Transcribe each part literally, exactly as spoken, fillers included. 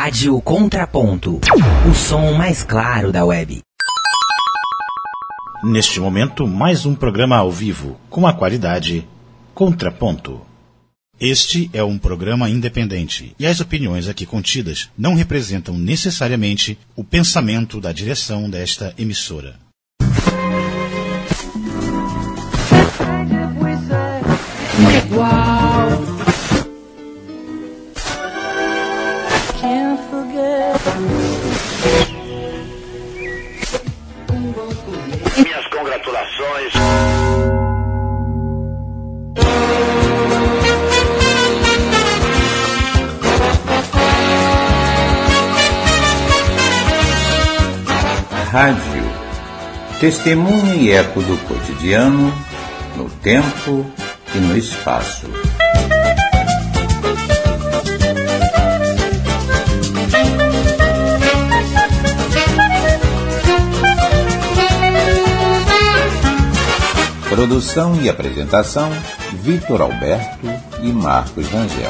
Rádio Contraponto, o som mais claro da web. Neste momento, mais um programa ao vivo, com a qualidade Contraponto. Este é um programa independente e as opiniões aqui contidas não representam necessariamente o pensamento da direção desta emissora. Minhas congratulações. Rádio, testemunha e eco do cotidiano, no tempo e no espaço. Produção e apresentação, Vitor Alberto e Marcos Rangel.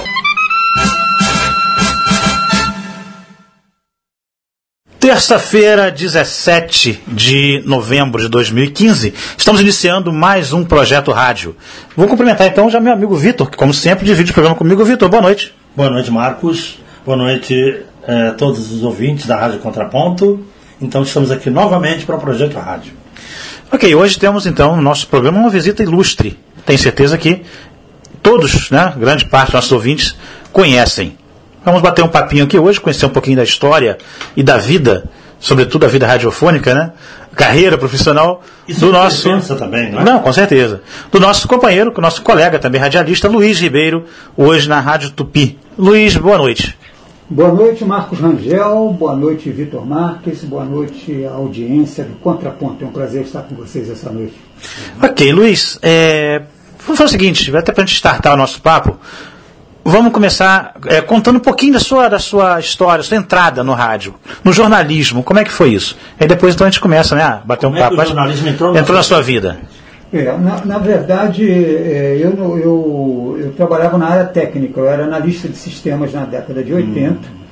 Terça-feira, dezessete de novembro de dois mil e quinze, estamos iniciando mais um Projeto Rádio. Vou cumprimentar então já meu amigo Vitor, que como sempre divide o programa comigo. Vitor, boa noite. Boa noite, Marcos. Boa noite a eh, todos os ouvintes da Rádio Contraponto. Então estamos aqui novamente para o Projeto Rádio. Ok, hoje temos então no nosso programa uma visita ilustre. Tenho certeza que todos, né, grande parte dos nossos ouvintes conhecem. Vamos bater um papinho aqui hoje, conhecer um pouquinho da história e da vida, sobretudo a vida radiofônica, né? Carreira profissional Isso do nosso... também, não é? Não, com certeza. Do nosso companheiro, do nosso colega também radialista, Luiz Ribeiro, hoje na Rádio Tupi. Luiz, boa noite. Boa noite, Marcos Rangel. Boa noite, Vitor Marques. Boa noite, audiência do Contraponto. É um prazer estar com vocês essa noite. Ok, Luiz, é... vamos fazer o seguinte, até para a gente startar o nosso papo, vamos começar é, contando um pouquinho da sua, da sua história, sua entrada no rádio, no jornalismo. Como é que foi isso? Aí depois então a gente começa, né, a bater um Como papo. É que o jornalismo entrou, entrou na sua vida? É, na, na verdade, é, eu, eu, eu trabalhava na área técnica. Eu era analista de sistemas na década de oitenta. Hum.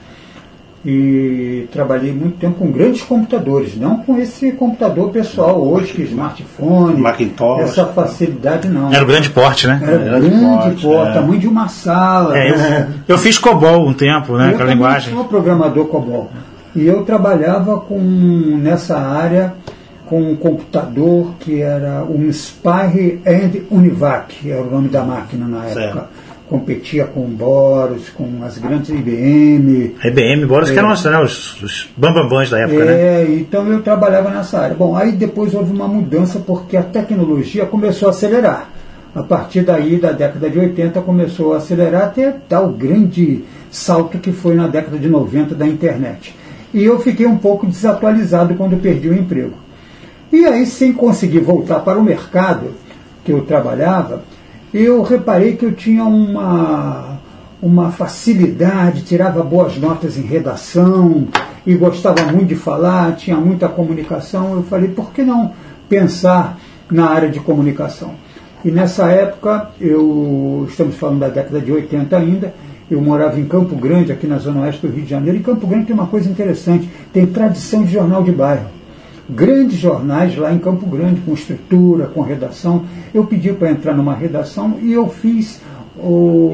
E trabalhei muito tempo com grandes computadores, não com esse computador pessoal hoje, que smartphone, Macintosh, essa facilidade não. Era o grande porte, né? Era, Era grande porte, porte é. tamanho de uma sala. É, eu, eu fiz COBOL um tempo, né? Aquela linguagem. Eu sou programador COBOL. E eu trabalhava com, nessa área com um computador que era um Spire and Univac, era o nome da máquina na época. Certo. Competia com Boros, com as grandes I B M. I B M, Boros, é, que eram né, os, os bambambãs da época, é, né? É, então eu trabalhava nessa área. Bom, aí depois houve uma mudança porque a tecnologia começou a acelerar. A partir daí, da década de oitenta, começou a acelerar até dar o grande salto que foi na década de noventa da internet. E eu fiquei um pouco desatualizado quando perdi o emprego. E aí, sem conseguir voltar para o mercado que eu trabalhava, eu reparei que eu tinha uma, uma facilidade, tirava boas notas em redação e gostava muito de falar, tinha muita comunicação. Eu falei, por que não pensar na área de comunicação? E nessa época, eu, estamos falando da década de oitenta ainda, eu morava em Campo Grande, aqui na zona oeste do Rio de Janeiro, e Campo Grande tem uma coisa interessante, tem tradição de jornal de bairro. Grandes jornais lá em Campo Grande, com estrutura, com redação. Eu pedi para entrar numa redação e eu fiz o,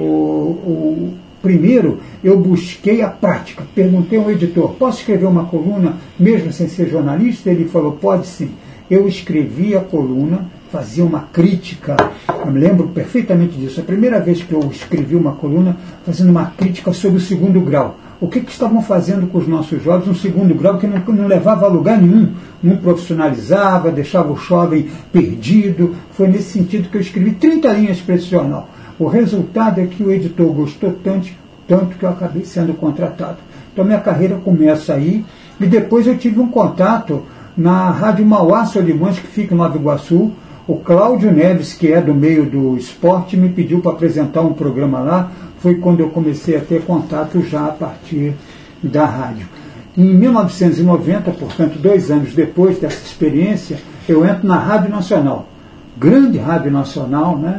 o... Primeiro, eu busquei a prática. Perguntei ao editor, posso escrever uma coluna mesmo sem ser jornalista? Ele falou, pode sim. Eu escrevi a coluna, fazia uma crítica, eu me lembro perfeitamente disso. A primeira vez que eu escrevi uma coluna, fazendo uma crítica sobre o segundo grau. O que, que estavam fazendo com os nossos jovens no segundo grau, que não, não levava a lugar nenhum, não profissionalizava, deixava o jovem perdido. Foi nesse sentido que eu escrevi trinta linhas para esse jornal. O resultado é que o editor gostou tanto, tanto que eu acabei sendo contratado. Então minha carreira começa aí, e depois eu tive um contato na Rádio Mauá Solimões, que fica em Nova Iguaçu. O Cláudio Neves, que é do meio do esporte, me pediu para apresentar um programa lá. Foi quando eu comecei a ter contato já a partir da rádio. Em mil novecentos e noventa, portanto, dois anos depois dessa experiência, eu entro na Rádio Nacional. Grande Rádio Nacional, né?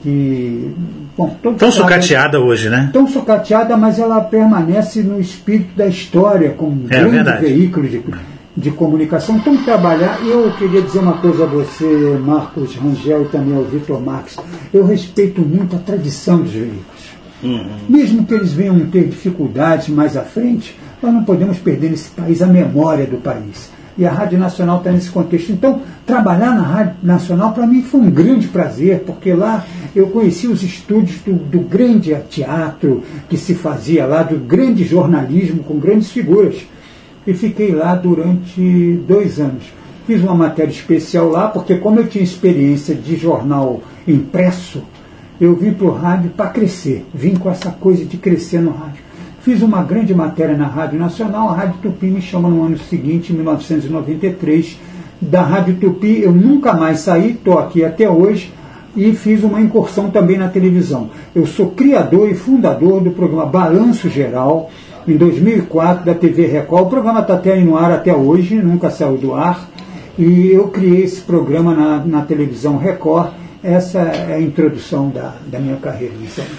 que... Bom, tão sucateada hoje, né? Tão sucateada, mas ela permanece no espírito da história, como um é, grande verdade. veículo de, de comunicação. Então, trabalhar... Eu queria dizer uma coisa a você, Marcos Rangel, e também ao Vitor Marques. Eu respeito muito a tradição dos veículos. Uhum. Mesmo que eles venham ter dificuldades mais à frente, nós não podemos perder nesse país a memória do país. E a Rádio Nacional está nesse contexto. Então, trabalhar na Rádio Nacional, para mim, foi um grande prazer, porque lá eu conheci os estúdios do, do grande teatro que se fazia lá, do grande jornalismo com grandes figuras. E fiquei lá durante dois anos. Fiz uma matéria especial lá, porque como eu tinha experiência de jornal impresso, eu vim para o rádio para crescer. Vim com essa coisa de crescer no rádio. Fiz uma grande matéria na Rádio Nacional, a Rádio Tupi me chama no ano seguinte, em mil novecentos e noventa e três. Da Rádio Tupi eu nunca mais saí, estou aqui até hoje, e fiz uma incursão também na televisão. Eu sou criador e fundador do programa Balanço Geral, em dois mil e quatro, da T V Record. O programa está até no ar até hoje, nunca saiu do ar, e eu criei esse programa na, na televisão Record. Essa é a introdução da, da minha carreira inicialmente.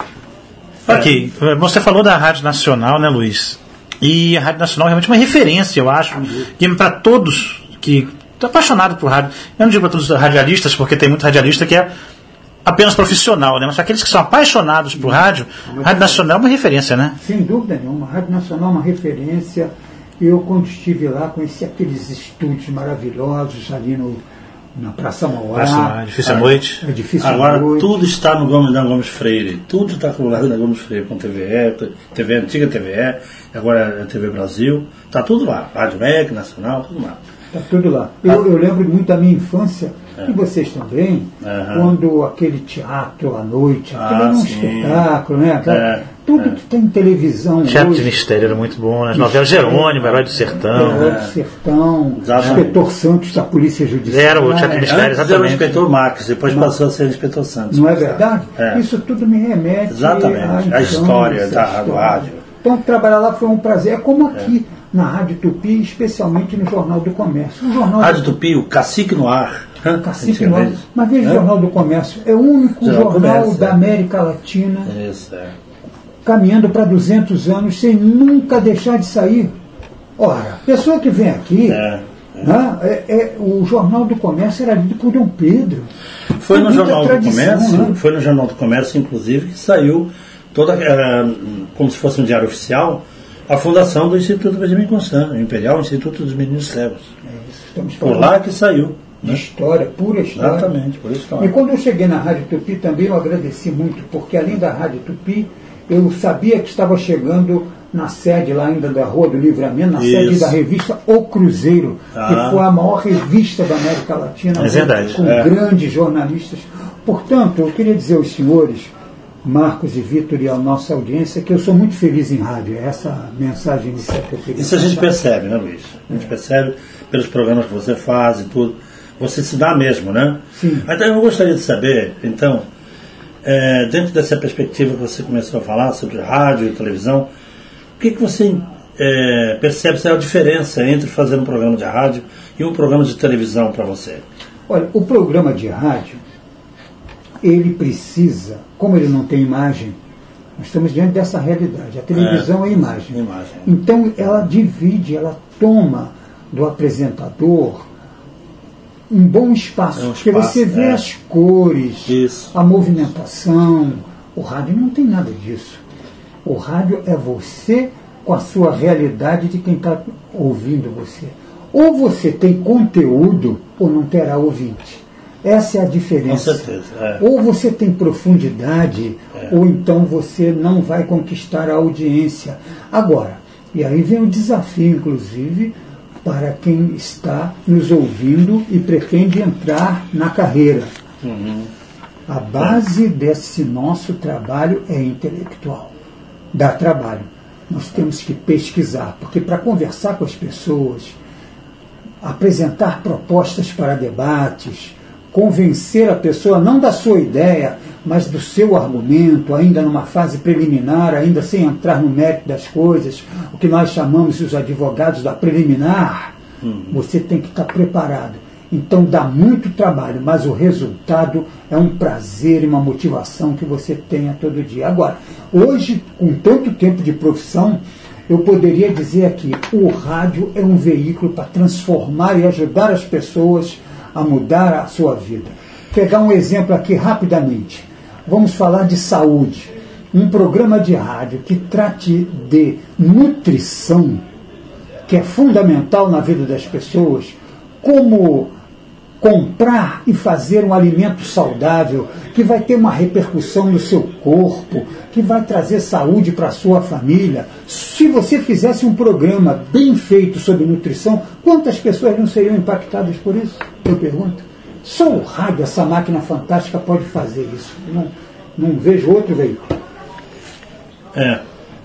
Ok, você falou da Rádio Nacional, né, Luiz? E a Rádio Nacional é realmente uma referência, eu acho, que para todos que estão apaixonados por rádio. Eu não digo para todos os radialistas, porque tem muito radialista que é apenas profissional, né? Mas aqueles que são apaixonados por rádio, a Rádio Nacional é uma referência, né? Sem dúvida nenhuma, a Rádio Nacional é uma referência. Eu, quando estive lá, conheci aqueles estúdios maravilhosos ali no... na Praça Mauá. Praça Edifício à Noite. Edifício Agora à Noite. Tudo está no Gomes, da Gomes Freire. Tudo está com o lado da Gomes Freire, com T V E, T V antiga T V E, agora é T V Brasil. Está tudo lá. Rádio M E C, Nacional, tudo lá. Está tudo lá. Eu, eu lembro muito da minha infância, é. E vocês também, uhum. Quando aquele teatro à noite, aquilo ah, era um sim. espetáculo, né? Aquela, é. Tudo é. que tem televisão. Teatro hoje, de Mistério era muito bom, as novelas Jerônimo, Herói do Sertão. Herói do Sertão, Exatamente. Inspetor Santos da Polícia Judiciária. Era o Teatro de Mistério, Antes exatamente. era o Inspetor Marques, depois Mas, passou a ser o Inspetor Santos. Não é verdade? É. Isso tudo me remete exatamente. à a história da do rádio. Então, trabalhar lá foi um prazer. É como aqui, é. Na Rádio Tupi, especialmente no Jornal do Comércio. O Jornal Rádio do... Tupi, o Cacique no Ar. Cacique no Ar. Mas veja, o Jornal do Comércio é o único jornal, jornal da América Latina Isso, é. caminhando para duzentos anos sem nunca deixar de sair. Ora, pessoa que vem aqui, é, é. Né, é, é, o Jornal do Comércio era lido por Dom Pedro. Foi no Jornal do Comércio, né? Foi no Jornal do Comércio, inclusive, que saiu toda, era, como se fosse um diário oficial, a fundação do Instituto Benjamin Constant, o Imperial Instituto dos Meninos Cegos. É isso, estamos falando. Por lá que saiu. De né? História, pura história. Exatamente, pura história. E quando eu cheguei na Rádio Tupi também eu agradeci muito, porque além da Rádio Tupi, eu sabia que estava chegando na sede lá ainda da Rua do Livramento, na Isso. sede da revista O Cruzeiro, ah. que foi a maior revista da América Latina, é verdade. com é. grandes jornalistas. Portanto, eu queria dizer aos senhores, Marcos e Vitor, e à nossa audiência, que eu sou muito feliz em rádio. É essa mensagem inicial que eu queria Isso a gente percebe, né, Luiz? A gente é. percebe pelos programas que você faz e tudo. Você se dá mesmo, né? Sim. Então, eu gostaria de saber, então, é, dentro dessa perspectiva que você começou a falar sobre rádio e televisão, o que, que você é, percebe se é a diferença entre fazer um programa de rádio e um programa de televisão para você? Olha, o programa de rádio, ele precisa, como ele não tem imagem, nós estamos diante dessa realidade. A televisão é, é imagem. imagem. Então, ela divide, ela toma do apresentador um bom espaço, é um porque espaço, você vê é. as cores, Isso. a movimentação. O rádio não tem nada disso. O rádio é você com a sua realidade de quem está ouvindo você. Ou você tem conteúdo, ou não terá ouvinte. Essa é a diferença. Com certeza. É. Ou você tem profundidade, é. ou então você não vai conquistar a audiência. Agora, e aí vem o desafio, inclusive, para quem está nos ouvindo e pretende entrar na carreira. Uhum. A base desse nosso trabalho é intelectual. Dá trabalho. Nós temos que pesquisar, porque para conversar com as pessoas, apresentar propostas para debates, convencer a pessoa não da sua ideia, mas do seu argumento, ainda numa fase preliminar, ainda sem entrar no mérito das coisas, o que nós chamamos, os advogados, da preliminar, uhum. Você tem que estar preparado. Então dá muito trabalho, mas o resultado é um prazer e uma motivação que você tenha todo dia. Agora, hoje, com tanto tempo de profissão, eu poderia dizer aqui, o rádio é um veículo para transformar e ajudar as pessoas a mudar a sua vida. Vou pegar um exemplo aqui rapidamente. Vamos falar de saúde. Um programa de rádio que trate de nutrição, que é fundamental na vida das pessoas, como comprar e fazer um alimento saudável, que vai ter uma repercussão no seu corpo, que vai trazer saúde para a sua família. Se você fizesse um programa bem feito sobre nutrição, quantas pessoas não seriam impactadas por isso? Eu pergunto. Só o rádio, essa máquina fantástica, pode fazer isso. Não, não vejo outro veículo. É.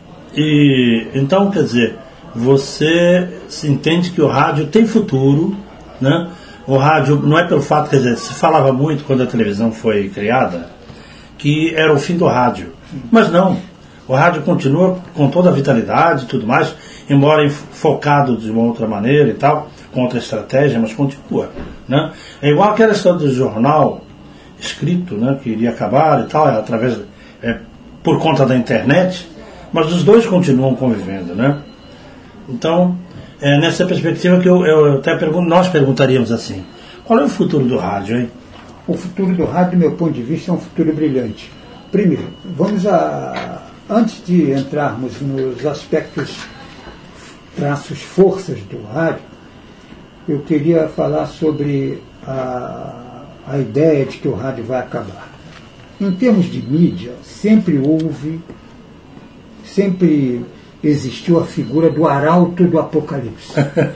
E, então, quer dizer, você entende que o rádio tem futuro, né? O rádio, não é pelo fato, quer dizer, se falava muito quando a televisão foi criada, que era o fim do rádio. Mas não, o rádio continua com toda a vitalidade e tudo mais, embora focado de uma outra maneira e tal, com outra estratégia, mas continua, né? É igual aquela história do jornal escrito, né, que iria acabar e tal, é, através, é, por conta da internet, mas os dois continuam convivendo, né? Então, é nessa perspectiva que eu, eu até pergunto, nós perguntaríamos assim, qual é o futuro do rádio, hein? O futuro do rádio, do meu ponto de vista, é um futuro brilhante. Primeiro, vamos a... Antes de entrarmos nos aspectos, traços, forças do rádio, eu queria falar sobre a, a ideia de que o rádio vai acabar. Em termos de mídia, sempre houve, sempre existiu a figura do arauto do Apocalipse.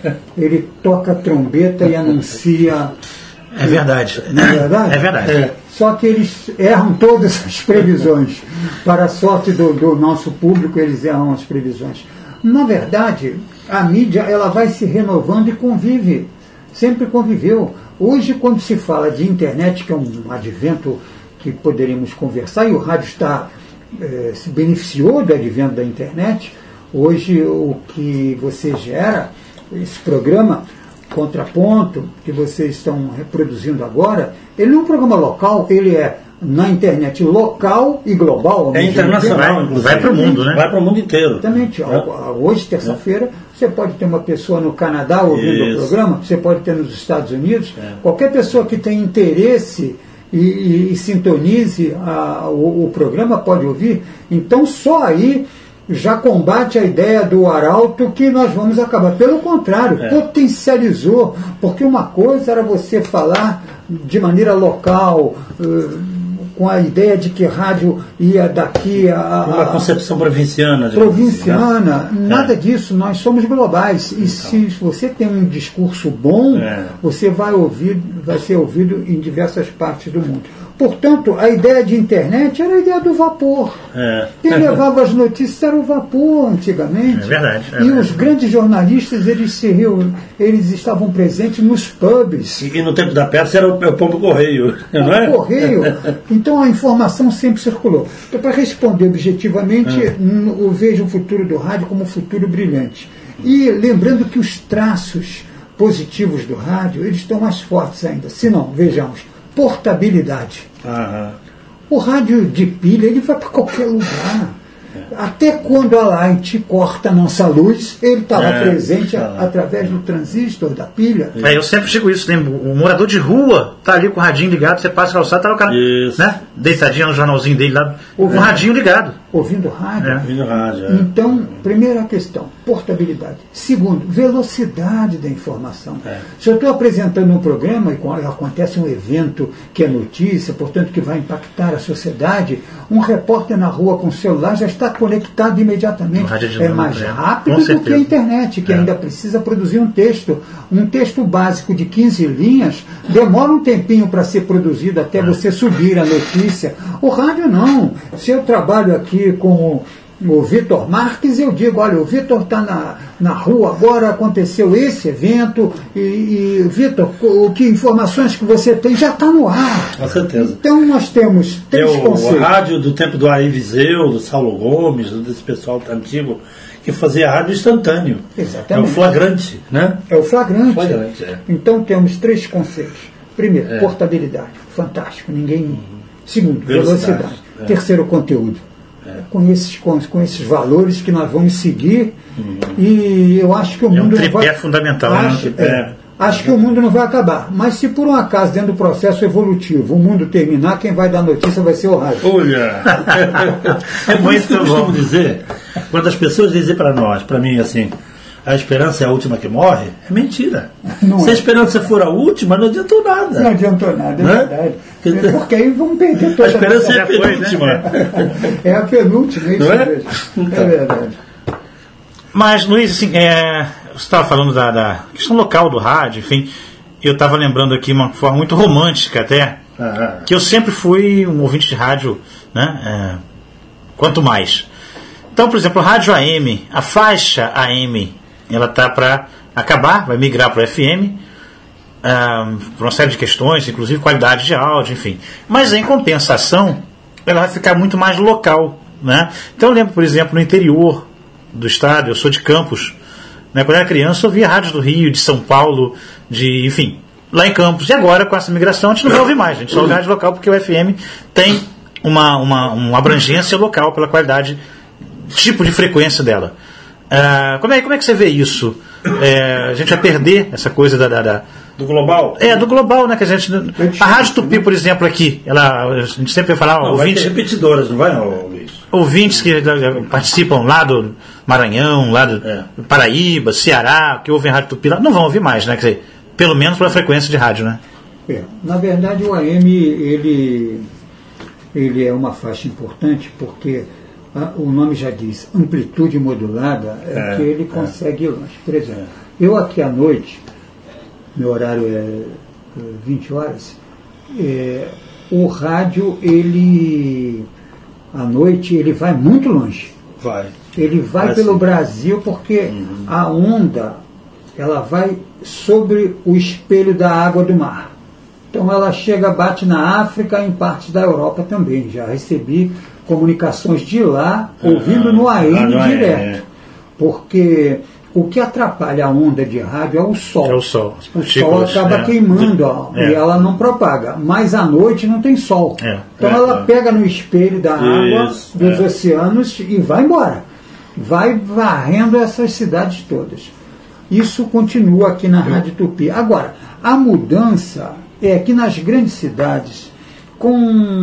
Ele toca a trombeta e anuncia... É verdade. Não é verdade? É verdade. É. Só que eles erram todas as previsões. Para a sorte do, do nosso público, eles erram as previsões. Na verdade, a mídia ela vai se renovando e convive. Sempre conviveu. Hoje, quando se fala de internet, que é um advento que poderíamos conversar, e o rádio está, eh, se beneficiou do advento da internet, hoje o que você gera, esse programa Contraponto, que vocês estão reproduzindo agora, ele não é um programa local, ele é na internet local e global. É internacional, inclusive. Vai para o mundo, né? Vai para o mundo inteiro. Exatamente. É. Hoje, terça-feira, você pode ter uma pessoa no Canadá ouvindo Isso. o programa, você pode ter nos Estados Unidos. É. Qualquer pessoa que tem interesse e, e, e sintonize a, o, o programa pode ouvir. Então, só aí já combate a ideia do arauto que nós vamos acabar. Pelo contrário, é. potencializou, porque uma coisa era você falar de maneira local, uh, com a ideia de que rádio ia daqui a... Uma concepção provinciana. Provinciana, assim, né? Nada é. disso, nós somos globais. E então. se você tem um discurso bom, é. você vai ouvir, vai ser ouvido em diversas partes do mundo. Portanto, a ideia de internet era a ideia do vapor. É. Quem levava as notícias era o vapor antigamente. É verdade. É e verdade. os grandes jornalistas, eles, se reun... eles estavam presentes nos pubs. E, e no tempo da Pérsia era o, o pombo correio. Não é? O correio. Então a informação sempre circulou. Então, para responder objetivamente, é. eu vejo o futuro do rádio como um futuro brilhante. E lembrando que os traços positivos do rádio, eles estão mais fortes ainda. Se não, vejamos, portabilidade. Aham. O rádio de pilha, ele vai para qualquer lugar. Até quando a Light corta a nossa luz, ele estava é, presente a, através do transistor, da pilha. É, eu sempre digo isso, né? O morador de rua está ali com o radinho ligado, você passa a calçada, está o cara, né? Deitadinho no jornalzinho dele lá, com o radinho ligado. Ouvindo rádio. É. Ouvindo rádio, é. Então, primeira questão, portabilidade. Segundo, velocidade da informação. É. Se eu estou apresentando um programa e acontece um evento que é notícia, portanto que vai impactar a sociedade, um repórter na rua com o celular já está conectado imediatamente. É mais rápido do que a internet, que é. ainda precisa produzir um texto. Um texto básico de quinze linhas demora um tempinho para ser produzido até é. você subir a notícia. O rádio não. Se eu trabalho aqui como o Vitor Marques, eu digo, olha, o Vitor está na, na rua agora, aconteceu esse evento, e, e Vitor, o que informações que você tem já está no ar. Com certeza. Então nós temos três Eu, conceitos. O rádio do tempo do Ari Viseu, do Saulo Gomes, desse pessoal antigo, que fazia rádio instantâneo. Exatamente. É o flagrante, né? É o flagrante. Flagrante, é. Então temos três conceitos. Primeiro, É. portabilidade. Fantástico. Ninguém. Segundo, Velocidade. velocidade. É. Terceiro, conteúdo. É. Com, esses, com, com esses valores que nós vamos seguir. E eu acho que o É um mundo não tripé vai. fundamental, né? Acho, Um tripé. é, acho que o mundo não vai acabar. Mas se por um acaso, dentro do processo evolutivo, o mundo terminar, quem vai dar notícia vai ser o rádio. Olha! É por isso que eu costumo dizer, quando as pessoas dizem para nós, para mim, assim, a esperança é a última que morre, é mentira. Não Se é. a esperança for a última, não adiantou nada. Não adiantou nada, é Né? verdade. Quer dizer, Porque aí vamos perder toda A esperança é a Já foi, né? penúltima. É a penúltima, é isso Não é? mesmo. Então. É verdade. Mas, Luiz, assim, é, você estava falando da, da questão local do rádio, enfim, eu estava lembrando aqui uma forma muito romântica até, Ah, que eu sempre fui um ouvinte de rádio, né? É, quanto mais. Então, por exemplo, a rádio A M, a faixa A M, ela está para acabar, vai migrar para o F M, ah, por uma série de questões, inclusive qualidade de áudio, enfim. Mas, em compensação, ela vai ficar muito mais local, né? Então, eu lembro, por exemplo, no interior do estado, eu sou de Campos, né? Quando eu era criança, eu ouvia rádios do Rio, de São Paulo, de, enfim, lá em Campos. E agora, com essa migração, a gente não vai ouvir mais, a gente só ouve rádio local, porque o F M tem uma, uma, uma abrangência local pela qualidade, tipo de frequência dela. Ah, como, é, como é que você vê isso? É, a gente vai perder essa coisa da, da, da do global? é, do global, né? Que a gente, a Rádio Tupi, por exemplo, aqui, ela, a gente sempre vai falar, Não, vai ter ouvintes, repetidoras, não vai, ô, Luiz? ouvintes que eh, participam lá do Maranhão, lá do É. Paraíba, Ceará, que ouvem a Rádio Tupi, lá, não vão ouvir mais, né? Quer dizer, pelo menos pela frequência de rádio, né? É, na verdade, o A M ele, ele é uma faixa importante porque a, o nome já diz, amplitude modulada, é, É, que ele é. consegue ir longe. Por exemplo, eu aqui à noite, meu horário é, é vinte horas, é, o rádio, ele, à noite, ele vai muito longe. Vai. Ele vai Vai pelo sim. Brasil porque a onda, ela vai sobre o espelho da água do mar. Então ela chega, bate na África, em partes da Europa também. Já recebi comunicações de lá, ouvindo no A M lá no A M, direto. é. Porque o que atrapalha a onda de rádio é o sol. É o sol. O sol Partículas, acaba é. queimando, ó, É. e ela não propaga. Mas à noite não tem sol. É. Então É, ela é. pega no espelho da água, Isso, dos é. oceanos e vai embora. Vai varrendo essas cidades todas. Isso continua aqui na Rádio Tupi. Agora, a mudança é que nas grandes cidades, com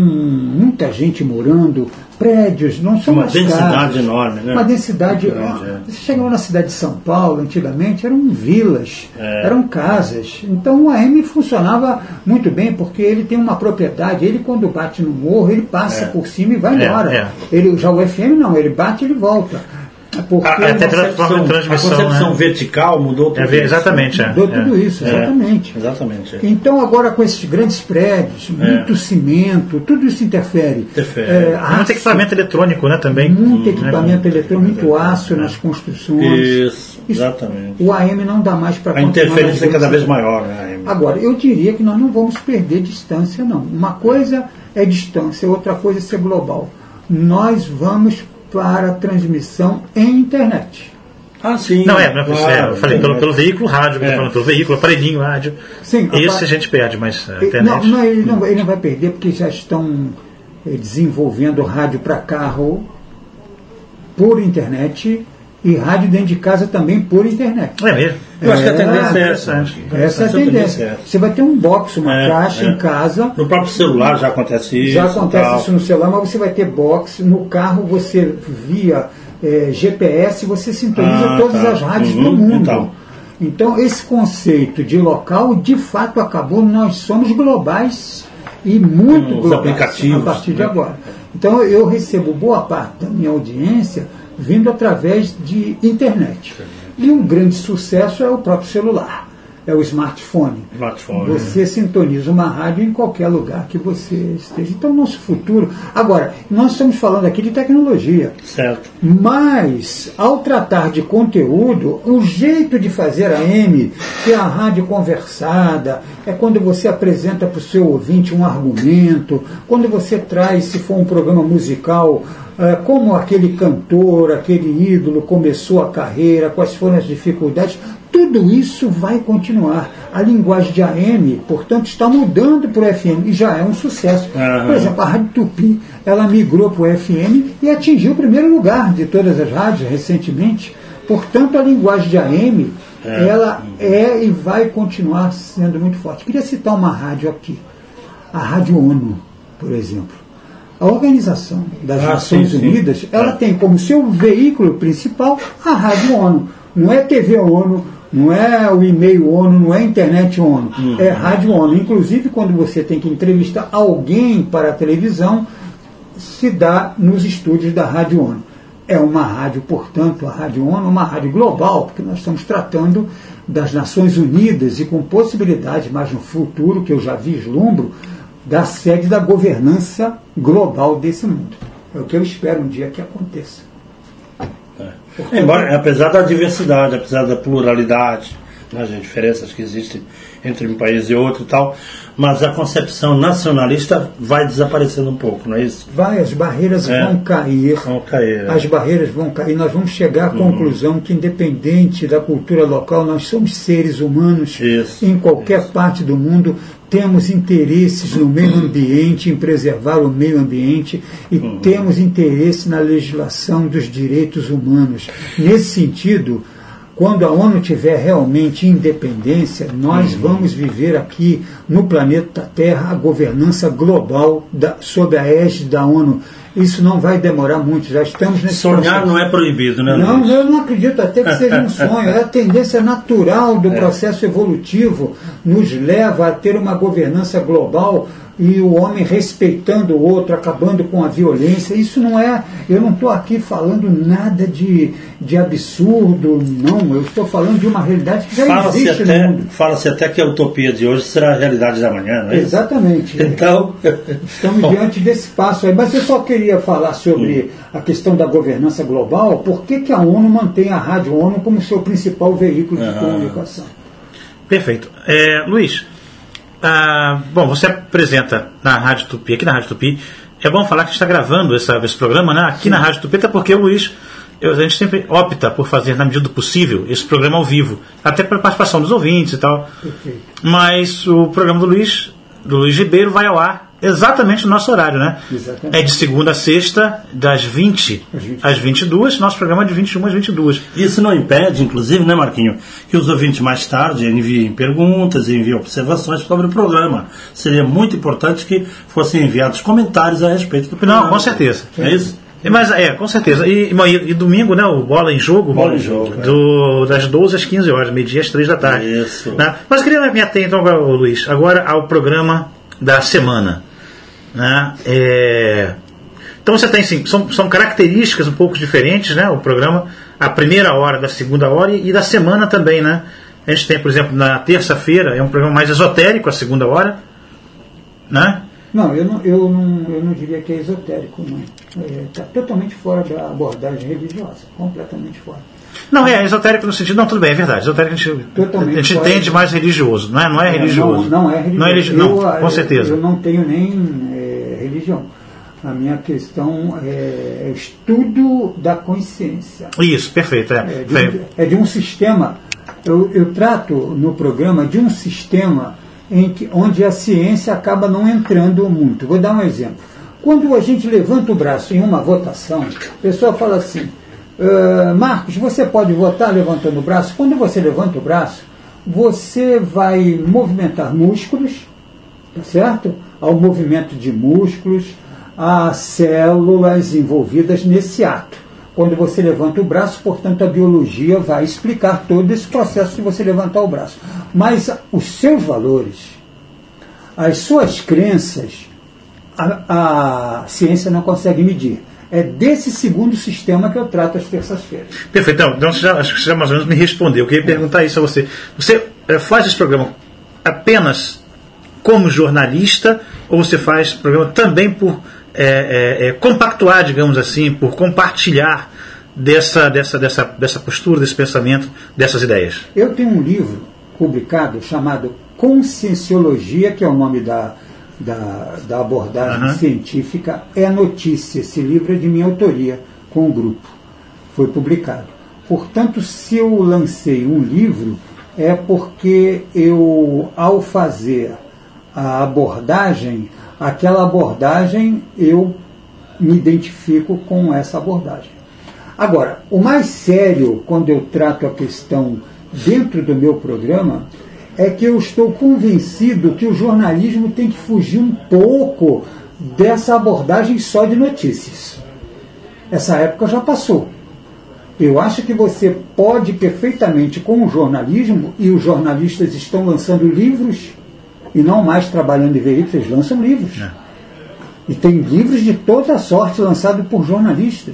muita gente morando, prédios, não são Uma mais densidade casas, enorme, né? Uma densidade. Muito grande, é. Você chegava na cidade de São Paulo, antigamente, eram vilas, É. eram casas. Então o A M funcionava muito bem, porque ele tem uma propriedade, ele quando bate no morro, ele passa É. por cima e vai É, embora. é. Ele, já o F M não, ele bate e ele volta. Porque Ah, até a pela concepção- forma de transmissão, a concepção né? vertical mudou tudo É, isso. exatamente, é. mudou é. tudo isso, É. exatamente. Exatamente. é. Então agora com esses grandes prédios, muito cimento, tudo isso interfere. Interfere. É, Muito aço, equipamento eletrônico, né, também. muito Né? equipamento eletrônico, muito aço nas construções. Isso, exatamente. O A M não dá mais para A interferência é cada vez maior, né? A M? Agora, eu diria que nós não vamos perder distância, não. Uma coisa é distância, outra coisa é ser global. Nós vamos para a transmissão em internet. Ah, sim. Não, é, não é, claro, eu falei pelo, pelo veículo rádio, eu tô É. falando pelo veículo, aparelhinho rádio. Sim, Isso apa- a gente perde, mas a Não, internet. não, ele, não, ele não vai perder porque já estão eh, desenvolvendo rádio para carro por internet e rádio dentro de casa também por internet. É mesmo. Eu acho que a É, tendência é essa. Essa é a tendência. Você vai ter um box, uma É, caixa é. em casa. No próprio celular já acontece isso. Já acontece tal. isso no celular, mas você vai ter box. No carro você via eh, G P S, você sintoniza Ah, todas tá. as rádios Uhum, do mundo. então. Então esse conceito de local de fato acabou. Nós somos globais e muito Os globais aplicativos, a partir de né? agora. Então eu recebo boa parte da minha audiência vindo através de internet. E um grande sucesso é o próprio celular. é o smartphone. Smartphone. Você sintoniza uma rádio em qualquer lugar que você esteja. Então, nosso futuro... Agora, nós estamos falando aqui de tecnologia. Certo. Mas, ao tratar de conteúdo, o jeito de fazer a M, que é a rádio conversada, é quando você apresenta para o seu ouvinte um argumento, quando você traz, se for um programa musical, é, como aquele cantor, aquele ídolo começou a carreira, quais foram as dificuldades... Tudo isso vai continuar. A linguagem de A M, portanto, está mudando para o F M e já é um sucesso. Uhum. Por exemplo, a Rádio Tupi, ela migrou para o F M e atingiu o primeiro lugar de todas as rádios recentemente. Portanto, a linguagem de A M, é. ela é e vai continuar sendo muito forte. Queria citar uma rádio aqui, a Rádio ONU, por exemplo. A Organização das ah, Nações sim, Unidas, sim. ela é. tem como seu veículo principal a Rádio ONU. Não é T V ONU, não é o e-mail ONU, não é a internet ONU, uhum. é Rádio ONU. Inclusive, quando você tem que entrevistar alguém para a televisão, se dá nos estúdios da Rádio ONU. É uma rádio, portanto, a Rádio ONU, uma rádio global, porque nós estamos tratando das Nações Unidas e com possibilidade, mas no futuro, que eu já vislumbro, da sede da governança global desse mundo. É o que eu espero um dia que aconteça. É. Embora, apesar da diversidade, apesar da pluralidade, né, as diferenças que existem entre um país e outro e tal, mas a concepção nacionalista vai desaparecendo um pouco, não é isso? Vai, as barreiras é. vão cair. Vão cair. É. As barreiras vão cair. Nós vamos chegar à conclusão uhum. que, independente da cultura local, nós somos seres humanos isso, em qualquer isso. parte do mundo. Temos interesses no meio ambiente, em preservar o meio ambiente, e uhum. temos interesse na legislação dos direitos humanos. Nesse sentido, quando a ONU tiver realmente independência, nós uhum. vamos viver aqui no planeta Terra a governança global da, sob a égide da ONU. Isso não vai demorar muito, já estamos nesse Sonhar processo. Não é proibido, né? Não, eu não acredito até que seja um sonho. É a tendência natural do é. processo evolutivo, nos leva a ter uma governança global e o homem respeitando o outro, acabando com a violência. Isso não é... Eu não estou aqui falando nada de, de absurdo, não. Eu estou falando de uma realidade que já fala existe até, no mundo. Fala-se até que a utopia de hoje será a realidade da manhã, não é? Exatamente. Então... Estamos Bom. diante desse passo aí. Mas eu só queria falar sobre hum. a questão da governança global. Por que, que a ONU mantém a Rádio ONU como seu principal veículo de ah. comunicação? Perfeito. É, Luiz... Ah, bom, você apresenta na Rádio Tupi, aqui na Rádio Tupi. É bom falar que a gente está gravando essa, esse programa, né, aqui Sim. na Rádio Tupi, até porque o Luiz, eu, a gente sempre opta por fazer, na medida do possível, esse programa ao vivo, até para a participação dos ouvintes e tal. Perfeito. Mas o programa do Luiz, do Luiz Ribeiro, vai ao ar exatamente no nosso horário, né? Exatamente. É de segunda a sexta, das vinte às vinte e duas, nosso programa é de vinte e uma às vinte e duas. Isso não impede, inclusive, né, Marquinho, que os ouvintes mais tarde enviem perguntas, enviem observações sobre o programa. Seria muito importante que fossem enviados comentários a respeito do programa. Não, com certeza. É isso? Mas, é, com certeza. E, e, e domingo, né, o Bola em Jogo, Bola em Jogo do, é. das doze às quinze horas, meio-dia às três da tarde. Isso. Né? Mas eu queria me ater, então, Luiz, agora ao programa da semana. Né? É... Então você tem, sim, são, são características um pouco diferentes, né? O programa, a primeira hora, da segunda hora e, e da semana também, né? A gente tem, por exemplo, na terça-feira, é um programa mais esotérico, a segunda hora, né? Não, eu não, eu não, eu não diria que é esotérico, não. Está é, totalmente fora da abordagem religiosa, completamente fora. Não, é esotérico no sentido... Não, tudo bem, é verdade. Esotérico a gente, a gente entende de... mais religioso, não é, não é, é religioso. Não, não é religioso. Não, é religi... eu, não com certeza. Eu não tenho nem é, religião. A minha questão é, é estudo da consciência. Isso, perfeito. É, é, de, um, é de um sistema... Eu, eu trato no programa de um sistema em que, onde a ciência acaba não entrando muito. Vou dar um exemplo. Quando a gente levanta o braço em uma votação, a pessoa fala assim... Uh, Marcos, você pode votar levantando o braço? Quando você levanta o braço, você vai movimentar músculos, tá certo? Há um movimento de músculos, há células envolvidas nesse ato. Quando você levanta o braço, portanto, a biologia vai explicar todo esse processo de você levantar o braço. Mas os seus valores, as suas crenças, a, a ciência não consegue medir. É desse segundo sistema que eu trato às terças-feiras. Perfeito. Então, então você já, acho que você já mais ou menos me respondeu. Eu queria perguntar isso a você. Você é, faz esse programa apenas como jornalista ou você faz programa também por é, é, é, compactuar, digamos assim, por compartilhar dessa, dessa, dessa, dessa postura, desse pensamento, dessas ideias? Eu tenho um livro publicado chamado Conscienciologia, que é o nome da, da, da abordagem uhum. científica, é notícia. Esse livro é de minha autoria, com o grupo. Foi publicado. Portanto, se eu lancei um livro, é porque eu, ao fazer a abordagem, aquela abordagem, eu me identifico com essa abordagem. Agora, o mais sério, quando eu trato a questão dentro do meu programa, é que eu estou convencido que o jornalismo tem que fugir um pouco dessa abordagem só de notícias. Essa época já passou. Eu acho que você pode perfeitamente com o jornalismo, e os jornalistas estão lançando livros, e não mais trabalhando em veículos, eles lançam livros. É. E tem livros de toda sorte lançados por jornalistas.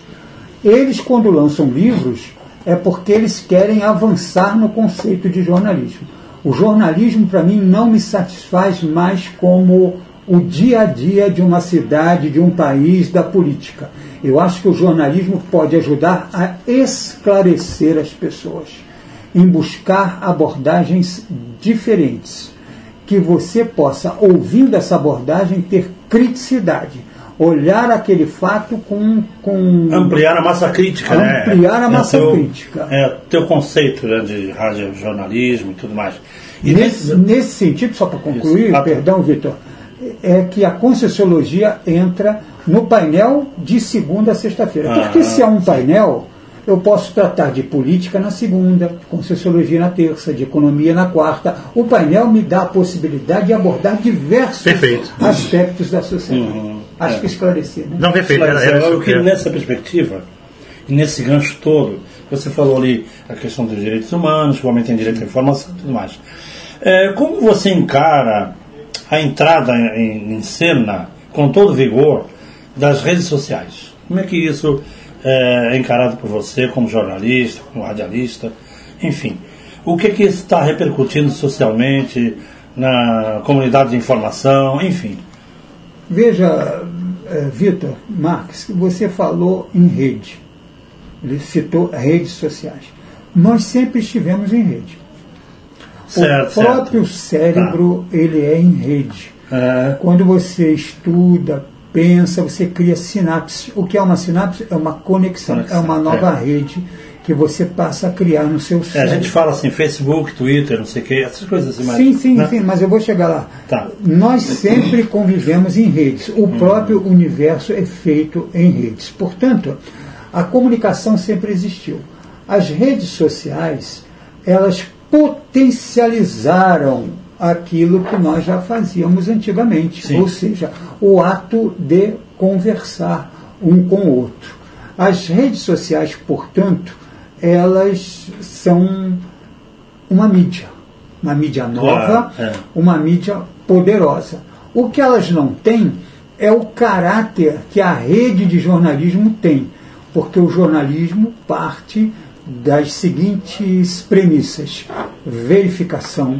Eles, quando lançam livros, é porque eles querem avançar no conceito de jornalismo. O jornalismo, para mim, não me satisfaz mais como o dia a dia de uma cidade, de um país, da política. Eu acho que o jornalismo pode ajudar a esclarecer as pessoas, em buscar abordagens diferentes, que você possa, ouvindo essa abordagem, ter criticidade, olhar aquele fato com... com ampliar a massa crítica, ampliar né? Ampliar a massa é teu, crítica. É o teu conceito, né, de radiojornalismo e tudo mais. E nesse, nesse sentido, só para concluir, isso, perdão, Vitor, é que a Conscienciologia entra no painel de segunda a sexta-feira. Porque ah, se é um painel, eu posso tratar de política na segunda, de Conscienciologia na terça, de economia na quarta. O painel me dá a possibilidade de abordar diversos perfeito. aspectos da sociedade. Uhum, Acho é. que esclarecer. Né? Não, perfeito. Era, era eu queria, nessa perspectiva, e nesse gancho todo, você falou ali a questão dos direitos humanos, que o homem tem direito à informação e tudo mais. É, como você encara a entrada em, em cena, com todo vigor, das redes sociais? Como é que isso é encarado por você como jornalista, como radialista, enfim? O que é que isso está repercutindo socialmente, na comunidade de informação, enfim? Veja, é, Vitor, Marques, você falou em rede. Ele citou redes sociais. Nós sempre estivemos em rede. Certo, o próprio certo. cérebro, tá. ele é em rede. É. Quando você estuda, pensa, você cria sinapse. O que é uma sinapse? É uma conexão, conexão. é uma nova é. rede que você passa a criar no seu cérebro. É, a gente fala assim, Facebook, Twitter, não sei o que, essas coisas assim. Mais, sim, sim, né? sim, mas eu vou chegar lá. Tá. Nós sempre convivemos em redes. O hum. próprio universo é feito em redes. Portanto, a comunicação sempre existiu. As redes sociais, elas potencializaram aquilo que nós já fazíamos antigamente, Sim. ou seja, o ato de conversar um com o outro. As redes sociais, portanto, elas são uma mídia, uma mídia nova, claro, é. uma mídia poderosa. O que elas não têm é o caráter que a rede de jornalismo tem, porque o jornalismo parte das seguintes premissas: verificação,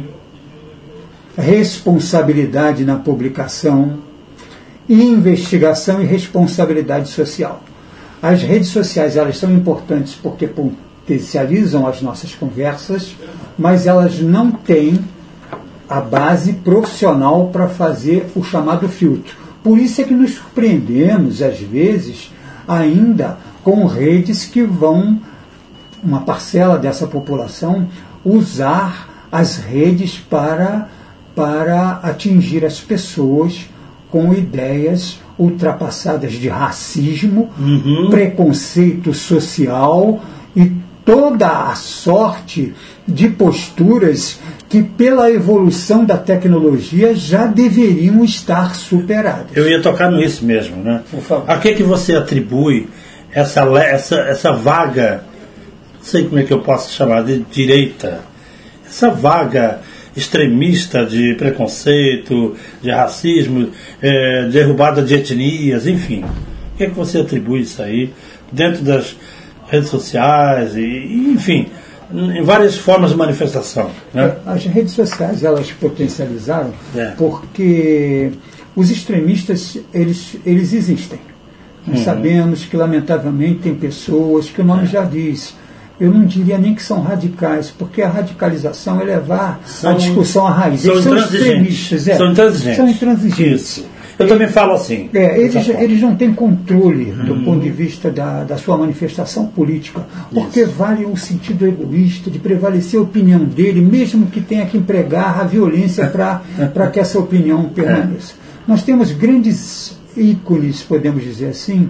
responsabilidade na publicação, investigação e responsabilidade social. As redes sociais, elas são importantes porque potencializam as nossas conversas, mas elas não têm a base profissional para fazer o chamado filtro. Por isso é que nos surpreendemos, às vezes, ainda com redes que vão, uma parcela dessa população, usar as redes para, para atingir as pessoas com ideias ultrapassadas de racismo, uhum. preconceito social e toda a sorte de posturas que, pela evolução da tecnologia, já deveriam estar superadas. Eu ia tocar nisso mesmo, né? Por favor. A que que você atribui essa, essa, essa vaga, não sei como é que eu posso chamar, de direita, essa vaga extremista de preconceito, de racismo, é, derrubada de etnias, enfim. O que é que você atribui isso aí dentro das redes sociais, e, e enfim, em várias formas de manifestação. Né? As redes sociais, elas potencializaram É. porque os extremistas, eles, eles existem. Nós Uhum. sabemos que, lamentavelmente, tem pessoas que o nome É. já diz. Eu não diria nem que são radicais, porque a radicalização é levar São- a discussão à raiz. São Eles são intransigentes. extremistas. É. São intransigentes. São intransigentes. Isso. Eu também falo assim. É, eles, dessa forma. eles não têm controle do Uhum. ponto de vista da, da sua manifestação política, porque Isso. vale um sentido egoísta de prevalecer a opinião dele, mesmo que tenha que empregar a violência para que essa opinião permaneça. Nós temos grandes ícones, podemos dizer assim,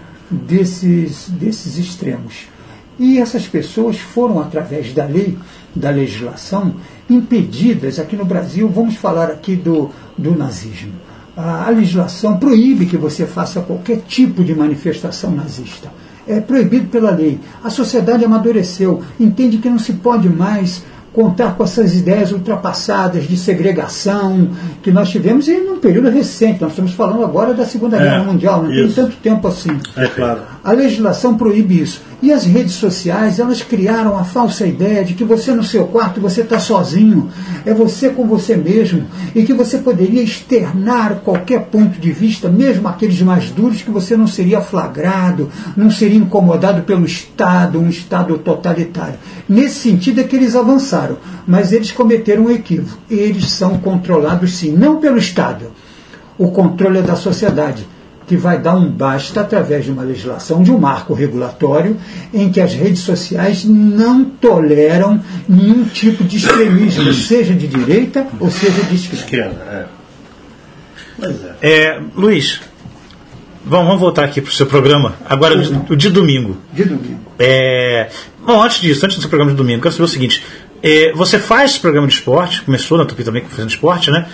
desses, desses extremos. E essas pessoas foram, através da lei, da legislação, impedidas. Aqui no Brasil, vamos falar aqui do, do nazismo. A, a legislação proíbe que você faça qualquer tipo de manifestação nazista. É proibido pela lei. A sociedade amadureceu, entende que não se pode mais contar com essas ideias ultrapassadas de segregação que nós tivemos e num período recente. Nós estamos falando agora da Segunda É, Guerra Mundial, não isso. tem tanto tempo assim. É claro. A legislação proíbe isso. E as redes sociais, elas criaram a falsa ideia de que você no seu quarto, você está sozinho, é você com você mesmo, e que você poderia externar qualquer ponto de vista, mesmo aqueles mais duros, que você não seria flagrado, não seria incomodado pelo Estado, um Estado totalitário. Nesse sentido é que eles avançaram, mas eles cometeram um equívoco. Eles são controlados, sim, não pelo Estado. O controle é da sociedade, que vai dar um basta através de uma legislação, de um marco regulatório, em que as redes sociais não toleram nenhum tipo de extremismo, seja de direita ou seja de esquerda. Esquerda, é. Pois é. É, Luiz, vamos, vamos voltar aqui para o seu programa, agora o de domingo. De domingo. É, bom, antes disso, antes do seu programa de domingo, eu quero saber o seguinte: é, você faz programa de esporte, começou na Tupi também fazendo esporte, né?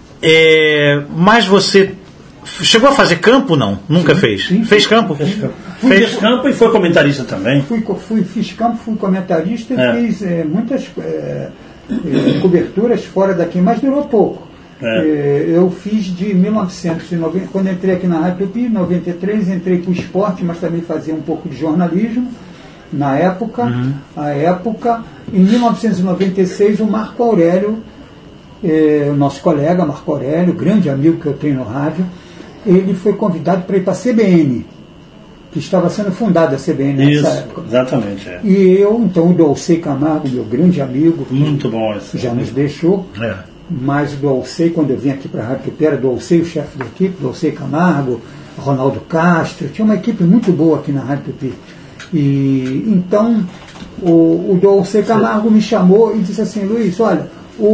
É, mas você chegou a fazer campo, não? Nunca Sim, fez? sim. Fez campo? Fez campo. Fez Fez campo e foi comentarista também. Fui, co- fui, fiz campo, fui comentarista e É. fiz é, muitas é, é, coberturas fora daqui, mas durou pouco. É. É, eu fiz de mil novecentos e noventa, quando entrei aqui na Rádio Tupi, em noventa e três, entrei para o esporte, mas também fazia um pouco de jornalismo. Na época, Uhum. a época, em mil novecentos e noventa e seis, o Marco Aurélio, eh, o nosso colega Marco Aurélio, grande amigo que eu tenho no rádio, ele foi convidado para ir para a C B N, que estava sendo fundada a C B N nessa Isso, época. exatamente. É. E eu, então, o Dolcei Camargo, meu grande amigo, Muito bom esse. já nos deixou, É. mas o Dolcei, quando eu vim aqui para a Rádio Tupi, era Dolcei, o chefe da equipe, Dolcei Camargo, Ronaldo Castro, tinha uma equipe muito boa aqui na Rádio Tupi. E então o, o Dolcei Camargo me chamou e disse assim: Luiz, olha, o,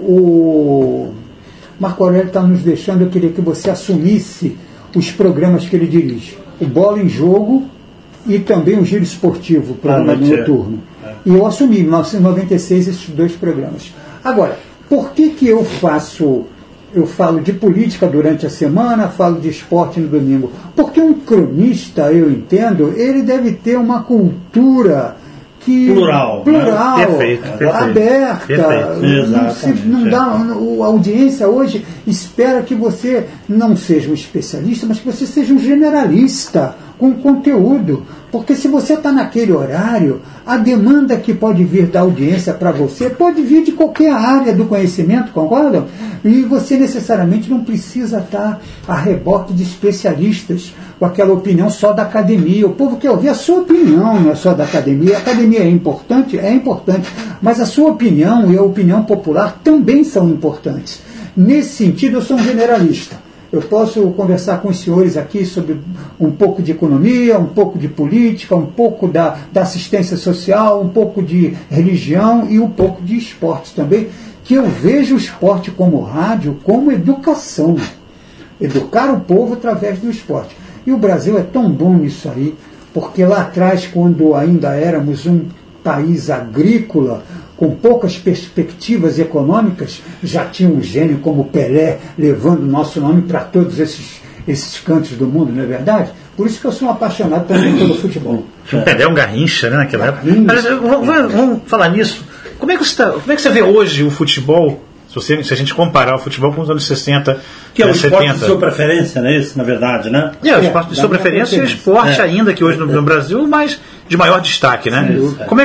o Marco Aurélio está nos deixando, eu queria que você assumisse os programas que ele dirige, o Bola em Jogo e também o Giro Esportivo, o programa Ah, noite, noturno. é. E eu assumi em mil novecentos e noventa e seis esses dois programas. Agora, por que que eu faço, eu falo de política durante a semana, falo de esporte no domingo? Porque um cronista, eu entendo, ele deve ter uma cultura que Plural, plural, né? Perfeito, perfeito. aberta. Perfeito. Não, se- não Exatamente, dá, a audiência hoje espera que você não seja um especialista, mas que você seja um generalista com conteúdo. Porque se você está naquele horário, a demanda que pode vir da audiência para você pode vir de qualquer área do conhecimento, concordam? E você necessariamente não precisa estar a reboque de especialistas com aquela opinião só da academia. O povo quer ouvir a sua opinião, não é só da academia. A academia é importante? É importante. Mas a sua opinião e a opinião popular também são importantes. Nesse sentido, eu sou um generalista. Eu posso conversar com os senhores aqui sobre um pouco de economia, um pouco de política, um pouco da, da assistência social, um pouco de religião e um pouco de esporte também, que eu vejo o esporte como rádio, como educação. Educar o povo através do esporte. E o Brasil é tão bom nisso aí, porque lá atrás, quando ainda éramos um país agrícola, com poucas perspectivas econômicas, já tinha um gênio como Pelé levando o nosso nome para todos esses, esses cantos do mundo, não é verdade? Por isso que eu sou um apaixonado também pelo futebol. O Pelé é um garrincha, né, naquela época. Garrincha. Mas, vamos, vamos- vamos falar nisso. Como é, que você tá, como é que você vê hoje o futebol, se, você, se a gente comparar o futebol com os anos sessenta, Que é o esporte setenta? de sua preferência, não é isso, na verdade, né? É, o É, esporte de dá sua uma preferência e o preferência. esporte É. ainda que hoje no, no Brasil, mas de maior destaque, né? Sim, Como é que você